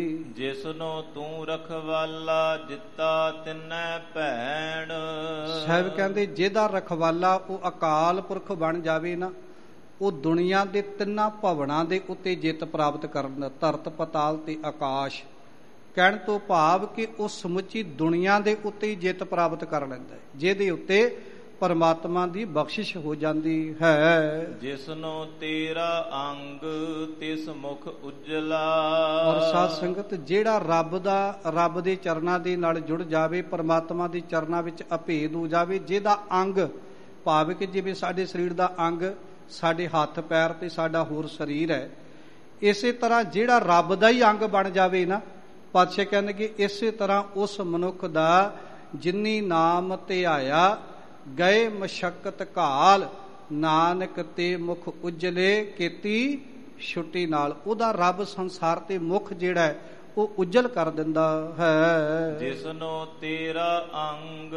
ਜਿਸਨੂੰ ਤੂੰ ਰਖਵਾਲਾ ਦਿੱਤਾ ਤਿੰਨੈ ਭੈਣ। ਸਾਹਿਬ ਕਹਿੰਦੇ ਜਿਹਦਾ ਰਖਵਾਲਾ ਉਹ ਅਕਾਲ ਪੁਰਖ ਬਣ ਜਾਵੇ ਨਾ ਉਹ ਦੁਨੀਆ ਦੇ ਤਿੰਨਾਂ ਭਵਨਾਂ ਦੇ ਉੱਤੇ ਜਿੱਤ ਪ੍ਰਾਪਤ ਕਰਨ, ਧਰਤ ਪਤਾਲ ਤੇ ਆਕਾਸ਼, ਕਹਿਣ ਤੋਂ ਭਾਵ ਕਿ ਉਹ ਸਮੁੱਚੀ ਦੁਨੀਆ ਦੇ ਉੱਤੇ ਹੀ ਜਿੱਤ ਪ੍ਰਾਪਤ ਕਰ ਲੈਂਦਾ ਹੈ, ਜਿਹਦੇ ਉੱਤੇ ਪਰਮਾਤਮਾ ਦੀ ਬਖਸ਼ਿਸ਼ ਹੋ ਜਾਂਦੀ ਹੈ। ਜਿਸਨੋ ਤੇਰਾ ਅੰਗ ਤਿਸ ਮੁਖ ਉਜਲਾ। ਔਰ ਸਾਧ ਸੰਗਤ, ਜਿਹੜਾ ਰੱਬ ਦਾ ਰੱਬ ਦੇ ਚਰਨਾਂ ਦੇ ਨਾਲ ਜੁੜ ਜਾਵੇ, ਪਰਮਾਤਮਾ ਦੇ ਚਰਨਾਂ ਵਿੱਚ ਅਭੇਦ ਹੋ ਜਾਵੇ, ਜਿਹਦਾ ਅੰਗ ਭਾਵ ਕਿ ਜਿਵੇਂ ਸਾਡੇ ਸਰੀਰ ਦਾ ਅੰਗ ਸਾਡੇ ਹੱਥ ਪੈਰ ਤੇ ਸਾਡਾ ਹੋਰ ਸਰੀਰ ਹੈ, ਇਸੇ ਤਰ੍ਹਾਂ ਜਿਹੜਾ ਰੱਬ ਦਾ ਹੀ ਅੰਗ ਬਣ ਜਾਵੇ ਨਾ, ਪਾਤਸ਼ਾਹ ਕਹਿੰਦੇ ਕਿ ਇਸੇ ਤਰ੍ਹਾਂ ਉਸ ਮਨੁੱਖ ਦਾ ਜਿਨੀ ਨਾਮ ਧਿਆਇਆ ਗਏ ਮਸ਼ੱਕਤ ਘਾਲ, ਨਾਨਕ ਤੇ ਮੁਖ ਉਜਲੇ ਕੀਤੀ ਛੁੱਟੀ ਨਾਲ। ਉਹਦਾ ਰੱਬ ਸੰਸਾਰ ਤੇ ਮੁਖ ਜਿਹੜਾ ਹੈ ਉਹ ਉਜਲ ਕਰ ਦਿੰਦਾ ਹੈ। ਜਿਸਨੋ ਤੇਰਾ ਅੰਗ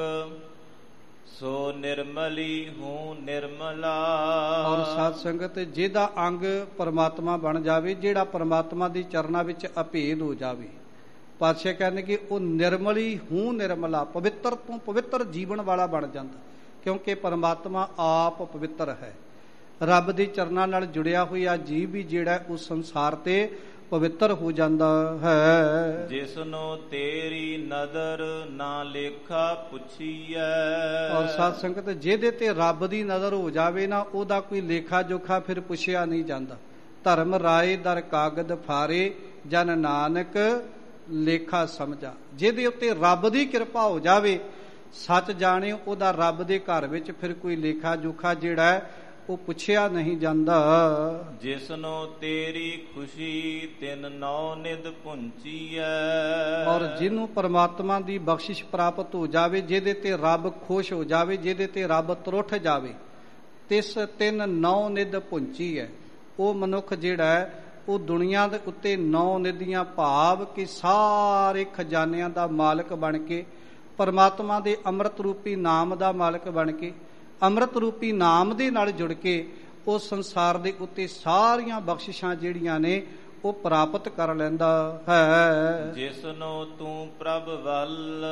ਸੋ ਨਿਰਮਲੀ ਹੂੰ ਨਿਰਮਲਾ। ਔਰ ਸਾਧ ਸੰਗਤ, ਜਿਹਦਾ ਅੰਗ ਪਰਮਾਤਮਾ ਬਣ ਜਾਵੇ, ਜਿਹੜਾ ਪਰਮਾਤਮਾ ਦੀ ਚਰਨਾਂ ਵਿੱਚ ਅਭੇਦ ਹੋ ਜਾਵੇ, ਪਾਤਸ਼ਾਹ ਕਹਿੰਦੇ ਕਿ ਉਹ ਨਿਰਮਲੀ ਹੂੰ ਨਿਰਮਲਾ, ਪਵਿੱਤਰ ਤੋਂ ਪਵਿੱਤਰ ਜੀਵਨ ਵਾਲਾ ਬਣ ਜਾਂਦਾ, ਕਿਉਂਕਿ ਪਰਮਾਤਮਾ ਆਪ ਪਵਿੱਤਰ ਹੈ। ਰੱਬ ਦੇ ਚਰਨਾਂ ਨਾਲ ਜੁੜਿਆ ਹੋਇਆ ਜੀਵ ਵੀ ਜਿਹੜਾ ਉਹ ਸੰਸਾਰ ਤੇ ਪਵਿੱਤਰ ਹੋ ਜਾਂਦਾ ਹੈ। ਜਿਸਨੋ ਤੇਰੀ ਨਦਰ ਨਾ ਲੇਖਾ ਪੁੱਛੀਐ। ਔਰ ਸਾਧ ਸੰਗਤ, ਜਿਹਦੇ ਤੇ ਰੱਬ ਦੀ ਨਜ਼ਰ ਹੋ ਜਾਵੇ ਨਾ, ਉਹਦਾ ਕੋਈ ਲੇਖਾ ਜੋਖਾ ਫਿਰ ਪੁੱਛਿਆ ਨਹੀਂ ਜਾਂਦਾ। ਧਰਮ ਰਾਏ ਦਰ ਕਾਗਦ ਫਾਰੇ, ਜਨ ਨਾਨਕ ਲੇਖਾ ਸਮਝਾ। ਜਿਹਦੇ ਉੱਤੇ ਰੱਬ ਦੀ ਕਿਰਪਾ ਹੋ ਜਾਵੇ, ਸੱਚ ਜਾਣੇ, ਉਹਦਾ ਰੱਬ ਦੇ ਘਰ ਵਿੱਚ ਫਿਰ ਕੋਈ ਲੇਖਾ ਜੋਖਾ ਜਿਹੜਾ ਹੈ ਉਹ ਪੁੱਛਿਆ ਨਹੀਂ ਜਾਂਦਾ। ਜਿਸਨੋ ਤੇਰੀ ਖੁਸ਼ੀ ਤਿਨ ਨੌ ਨਿਧ ਪੁੰਚੀਐ। ਔਰ ਜਿਹਨੂੰ ਪਰਮਾਤਮਾ ਦੀ ਬਖਸ਼ਿਸ਼ ਪ੍ਰਾਪਤ ਹੋ ਜਾਵੇ, ਜਿਹਦੇ ਤੇ ਰੱਬ ਖੁਸ਼ ਹੋ ਜਾਵੇ, ਜਿਹਦੇ ਤੇ ਰੱਬ ਤਰੁੱਠ ਜਾਵੇ, ਤਿਸ ਤਿੰਨ ਨੌ ਨਿਧ ਪੁੰਚੀ ਹੈ। ਉਹ ਮਨੁੱਖ ਜਿਹੜਾ ਹੈ ਉਹ ਦੁਨੀਆ ਦੇ ਉੱਤੇ ਨੌ ਨਿਧੀਆਂ ਭਾਵ ਕਿ ਸਾਰੇ ਖਜ਼ਾਨਿਆਂ ਦਾ ਮਾਲਕ ਬਣ ਕੇ, ਪਰਮਾਤਮਾ ਦੇ ਅੰਮ੍ਰਿਤ ਰੂਪੀ ਨਾਮ ਦਾ ਮਾਲਕ ਬਣ ਕੇ, ਅੰਮ੍ਰਿਤ ਰੂਪੀ ਨਾਮ ਦੇ ਨਾਲ ਜੁੜ ਕੇ ਉਹ ਸੰਸਾਰ ਦੇ ਉੱਤੇ ਸਾਰੀਆਂ ਬਖਸ਼ਿਸ਼ਾਂ ਜਿਹੜੀਆਂ ਨੇ ਉਹ ਪ੍ਰਾਪਤ ਕਰ ਲੈਂਦਾ ਹੈ। ਜਿਸਨੋ ਤੂੰ ਪ੍ਰਭ ਵੱਲ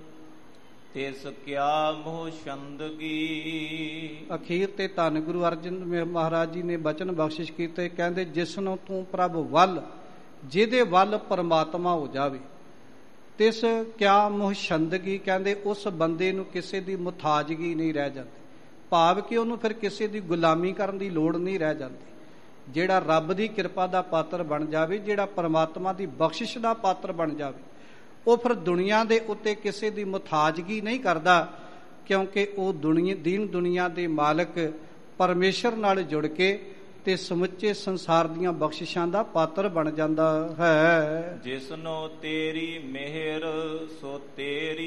ਤਿਸ ਕਿਆ ਮੋਹ ਛੰਦਗੀ। ਅਖੀਰ ਤੇ ਧੰਨ ਗੁਰੂ ਅਰਜਨ ਮਹਾਰਾਜ ਜੀ ਨੇ ਬਚਨ ਬਖਸ਼ਿਸ਼ ਕੀਤੇ, ਕਹਿੰਦੇ ਜਿਸਨੋਂ ਤੂੰ ਪ੍ਰਭ ਵੱਲ, ਜਿਹਦੇ ਵੱਲ ਪਰਮਾਤਮਾ ਹੋ ਜਾਵੇ, ਤਿਸ ਕਿਆ ਮੋਹ ਛੰਦਗੀ, ਕਹਿੰਦੇ ਉਸ ਬੰਦੇ ਨੂੰ ਕਿਸੇ ਦੀ ਮੁਤਾਜਗੀ ਨਹੀਂ ਰਹਿ ਜਾਂਦੀ, ਭਾਵ ਕਿ ਉਹਨੂੰ ਫਿਰ ਕਿਸੇ ਦੀ ਗੁਲਾਮੀ ਕਰਨ ਦੀ ਲੋੜ ਨਹੀਂ ਰਹਿ ਜਾਂਦੀ। ਜਿਹੜਾ ਰੱਬ ਦੀ ਕਿਰਪਾ ਦਾ ਪਾਤਰ ਬਣ ਜਾਵੇ, ਜਿਹੜਾ ਪਰਮਾਤਮਾ ਦੀ ਬਖਸ਼ਿਸ਼ ਦਾ ਪਾਤਰ ਬਣ ਜਾਵੇ, ਉਹ ਫਿਰ ਦੁਨੀਆ ਦੇ ਉੱਤੇ ਕਿਸੇ ਦੀ ਮੁਤਾਜਗੀ ਨਹੀਂ ਕਰਦਾ, ਕਿਉਂਕਿ ਉਹ ਦੁਨੀਆ ਦੀਨ ਦੁਨੀਆ ਦੇ ਮਾਲਕ ਪਰਮੇਸ਼ਰ ਨਾਲ ਜੁੜ ਕੇ ਤੇ ਸਮੁੱਚੇ ਸੰਸਾਰ ਦੀਆਂ ਬਖਸ਼ਿਸ਼ਾਂ ਦਾ ਪਾਤਰ ਬਣ ਜਾਂਦਾ ਹੈ। ਜਿਸਨੋ ਤੇਰੀ ਮਿਹਰ ਸੋ ਤੇਰੀ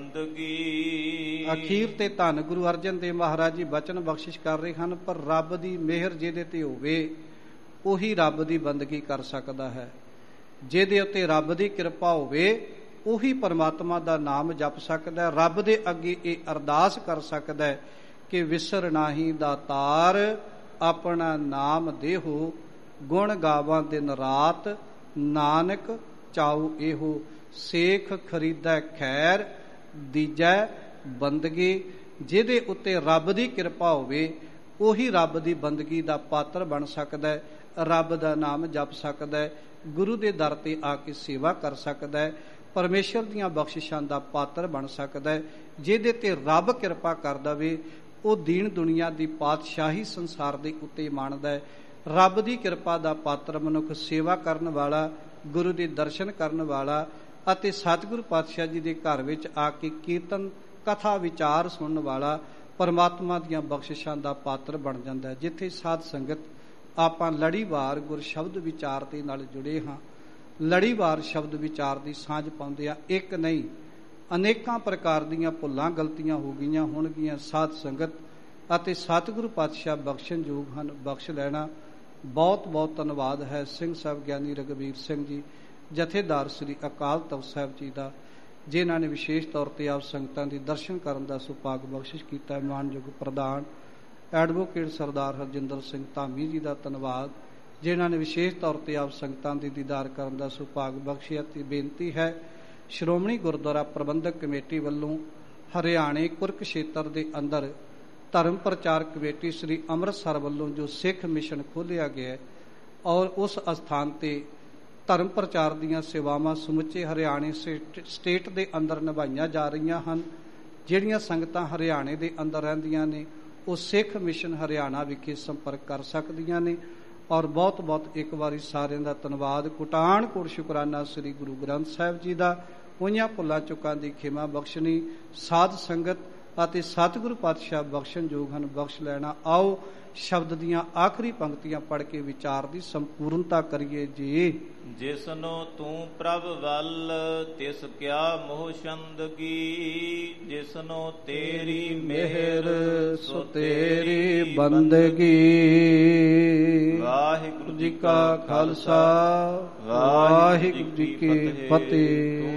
ਬੰਦਗੀ। ਅਖੀਰ ਤੇ ਧੰਨ ਗੁਰੂ ਅਰਜਨ ਦੇਵ ਮਹਾਰਾਜ ਜੀ ਬਚਨ ਬਖਸ਼ਿਸ਼ ਕਰ ਰਹੇ ਹਨ, ਪਰ ਰੱਬ ਦੀ ਮਿਹਰ ਜਿਹਦੇ ਤੇ ਹੋਵੇ ਉਹੀ ਰੱਬ ਦੀ ਬੰਦਗੀ ਕਰ ਸਕਦਾ ਹੈ। ਜਿਹਦੇ ਉੱਤੇ ਰੱਬ ਦੀ ਕਿਰਪਾ ਹੋਵੇ ਉਹੀ ਪਰਮਾਤਮਾ ਦਾ ਨਾਮ ਜਪ ਸਕਦਾ ਹੈ, ਰੱਬ ਦੇ ਅੱਗੇ ਇਹ ਅਰਦਾਸ ਕਰ ਸਕਦਾ ਹੈ ਕਿ ਵਿਸਰ ਨਾਹੀ ਦਾਤਾਰ ਆਪਣਾ ਨਾਮ ਦੇਹੋ, ਗੁਣ ਗਾਵਾਂ ਦਿਨ ਰਾਤ ਨਾਨਕ ਚਾਉ ਇਹੋ, ਸੇਖ ਖਰੀਦੈ ਖੈਰ ਦੀਜੈ ਬੰਦਗੀ। ਜਿਹਦੇ ਉੱਤੇ ਰੱਬ ਦੀ ਕਿਰਪਾ ਹੋਵੇ ਉਹੀ ਰੱਬ ਦੀ ਬੰਦਗੀ ਦਾ ਪਾਤਰ ਬਣ ਸਕਦਾ ਹੈ, ਰੱਬ ਦਾ ਨਾਮ ਜਪ ਸਕਦਾ ਹੈ, ਗੁਰੂ ਦੇ ਦਰ ਤੇ ਆ ਕੇ ਸੇਵਾ ਕਰ ਸਕਦਾ ਹੈ, ਪਰਮੇਸ਼ਰ ਦੀਆਂ ਬਖਸ਼ਿਸ਼ਾਂ ਦਾ ਪਾਤਰ ਬਣ ਸਕਦਾ ਹੈ। ਜਿਹਦੇ ਤੇ ਰੱਬ ਕਿਰਪਾ ਕਰ ਦਵੇ ਉਹ ਦੀਨ ਦੁਨੀਆ ਦੀ ਪਾਤਸ਼ਾਹੀ ਸੰਸਾਰ ਦੇ ਉੱਤੇ ਮਾਣਦਾ ਹੈ। ਰੱਬ ਦੀ ਕਿਰਪਾ ਦਾ ਪਾਤਰ ਮਨੁੱਖ ਸੇਵਾ ਕਰਨ ਵਾਲਾ, ਗੁਰੂ ਦੇ ਦਰਸ਼ਨ ਕਰਨ ਵਾਲਾ ਅਤੇ ਸਤਿਗੁਰੂ ਪਾਤਸ਼ਾਹ ਜੀ ਦੇ ਘਰ ਵਿੱਚ ਆ ਕੇ ਕੀਰਤਨ ਕਥਾ ਵਿਚਾਰ ਸੁਣਨ ਵਾਲਾ ਪਰਮਾਤਮਾ ਦੀਆਂ ਬਖਸ਼ਿਸ਼ਾਂ ਦਾ ਪਾਤਰ ਬਣ ਜਾਂਦਾ ਹੈ। ਜਿੱਥੇ ਸਾਧ ਸੰਗਤ ਆਪਾਂ ਲੜੀਵਾਰ ਗੁਰ ਸ਼ਬਦ ਵਿਚਾਰ ਦੇ ਨਾਲ ਜੁੜੇ ਹਾਂ, ਲੜੀਵਾਰ ਸ਼ਬਦ ਵਿਚਾਰ ਦੀ ਸਾਂਝ ਪਾਉਂਦੇ ਆ, ਇੱਕ ਨਹੀਂ ਅਨੇਕਾਂ ਪ੍ਰਕਾਰ ਦੀਆਂ ਭੁੱਲਾਂ ਗਲਤੀਆਂ ਹੋ ਗਈਆਂ ਹੋਣਗੀਆਂ। ਸਾਧ ਸੰਗਤ ਅਤੇ ਸਤਿਗੁਰੂ ਪਾਤਸ਼ਾਹ ਬਖਸ਼ਣ ਯੋਗ ਹਨ, ਬਖਸ਼ ਲੈਣਾ। ਬਹੁਤ ਬਹੁਤ ਧੰਨਵਾਦ ਹੈ ਸਿੰਘ ਸਾਹਿਬ ਗਿਆਨੀ ਰਘਬੀਰ ਸਿੰਘ ਜੀ, ਜਥੇਦਾਰ ਸ੍ਰੀ ਅਕਾਲ ਤਖਤ ਸਾਹਿਬ ਜੀ ਦਾ, ਜਿਨ੍ਹਾਂ ਨੇ ਵਿਸ਼ੇਸ਼ ਤੌਰ ਤੇ ਆਪ ਸੰਗਤਾਂ ਦੇ ਦਰਸ਼ਨ ਕਰਨ ਦਾ ਸੁਭਾਗ ਬਖਸ਼ਿਸ਼ ਕੀਤਾ ਹੈ। ਮਾਨਯੋਗ ਪ੍ਰਧਾਨ ਐਡਵੋਕੇਟ ਸਰਦਾਰ ਹਰਜਿੰਦਰ ਸਿੰਘ ਧਾਮੀ ਜੀ ਦਾ ਧੰਨਵਾਦ, ਜਿਨ੍ਹਾਂ ਨੇ ਵਿਸ਼ੇਸ਼ ਤੌਰ ਤੇ ਆਪ ਸੰਗਤਾਂ ਦੇ ਦੀਦਾਰ ਕਰਨ ਦਾ ਸੁਭਾਗ ਬਖਸ਼ਿਆ। ਤੇ ਬੇਨਤੀ ਹੈ ਸ਼੍ਰੋਮਣੀ ਗੁਰਦੁਆਰਾ ਪ੍ਰਬੰਧਕ ਕਮੇਟੀ ਵੱਲੋਂ ਹਰਿਆਣੇ ਕੁਰਕਸ਼ੇਤਰ ਦੇ ਅੰਦਰ ਧਰਮ ਪ੍ਰਚਾਰ ਕਮੇਟੀ ਸ੍ਰੀ ਅੰਮ੍ਰਿਤਸਰ ਵੱਲੋਂ ਜੋ ਸਿੱਖ ਮਿਸ਼ਨ ਖੋਲ੍ਹਿਆ ਗਿਆ ਔਰ ਉਸ ਅਸਥਾਨ ਤੇ ਧਰਮ ਪ੍ਰਚਾਰ ਦੀਆਂ ਸੇਵਾਵਾਂ ਸਮੁੱਚੇ ਹਰਿਆਣੇ ਸਟੇਟ ਦੇ ਅੰਦਰ ਨਿਭਾਈਆਂ ਜਾ ਰਹੀਆਂ ਹਨ। ਜਿਹੜੀਆਂ ਸੰਗਤਾਂ ਹਰਿਆਣੇ ਦੇ ਅੰਦਰ ਰਹਿੰਦੀਆਂ ਨੇ ਉਹ ਸਿੱਖ ਮਿਸ਼ਨ ਹਰਿਆਣਾ ਵਿਖੇ ਸੰਪਰਕ ਕਰ ਸਕਦੀਆਂ ਨੇ। ਔਰ ਬਹੁਤ ਬਹੁਤ ਇੱਕ ਵਾਰੀ ਸਾਰਿਆਂ ਦਾ ਧੰਨਵਾਦ। ਕੁਟਾਣ ਕੋਟ ਸ਼ੁਕਰਾਨਾ ਸ੍ਰੀ ਗੁਰੂ ਗ੍ਰੰਥ ਸਾਹਿਬ ਜੀ ਦਾ। ਹੋਈਆਂ ਭੁੱਲਾਂ ਚੁੱਕਾਂ ਦੀ ਖਿਮਾ ਬਖਸ਼ਣੀ ਸਾਧ ਸੰਗਤ ਅਤੇ ਸਤਿਗੁਰੂ ਪਾਤਸ਼ਾਹ ਬਖਸ਼ਣਯੋਗ ਹਨ, ਬਖਸ਼ ਲੈਣਾ। ਆਓ ਸ਼ਬਦ ਦੀਆਂ ਆਖਰੀ ਪੰਕਤੀਆਂ ਪੜ੍ਹ ਕੇ ਵਿਚਾਰ ਦੀ ਸੰਪੂਰਨਤਾ ਕਰੀਏ ਜੀ। ਜਿਸਨੋ ਤੂੰ ਪ੍ਰਭ ਵੱਲ ਤਿਸ ਕਿਆ ਮੋਹ ਚੰਦਗੀ, ਜਿਸਨੋ ਤੇਰੀ ਮਿਹਰ ਸੋ ਤੇਰੀ ਬੰਦਗੀ। ਵਾਹਿਗੁਰੂ ਜੀ ਕਾ ਖਾਲਸਾ, ਵਾਹਿਗੁਰੂ ਜੀ ਕੀ ਫਤਿਹ।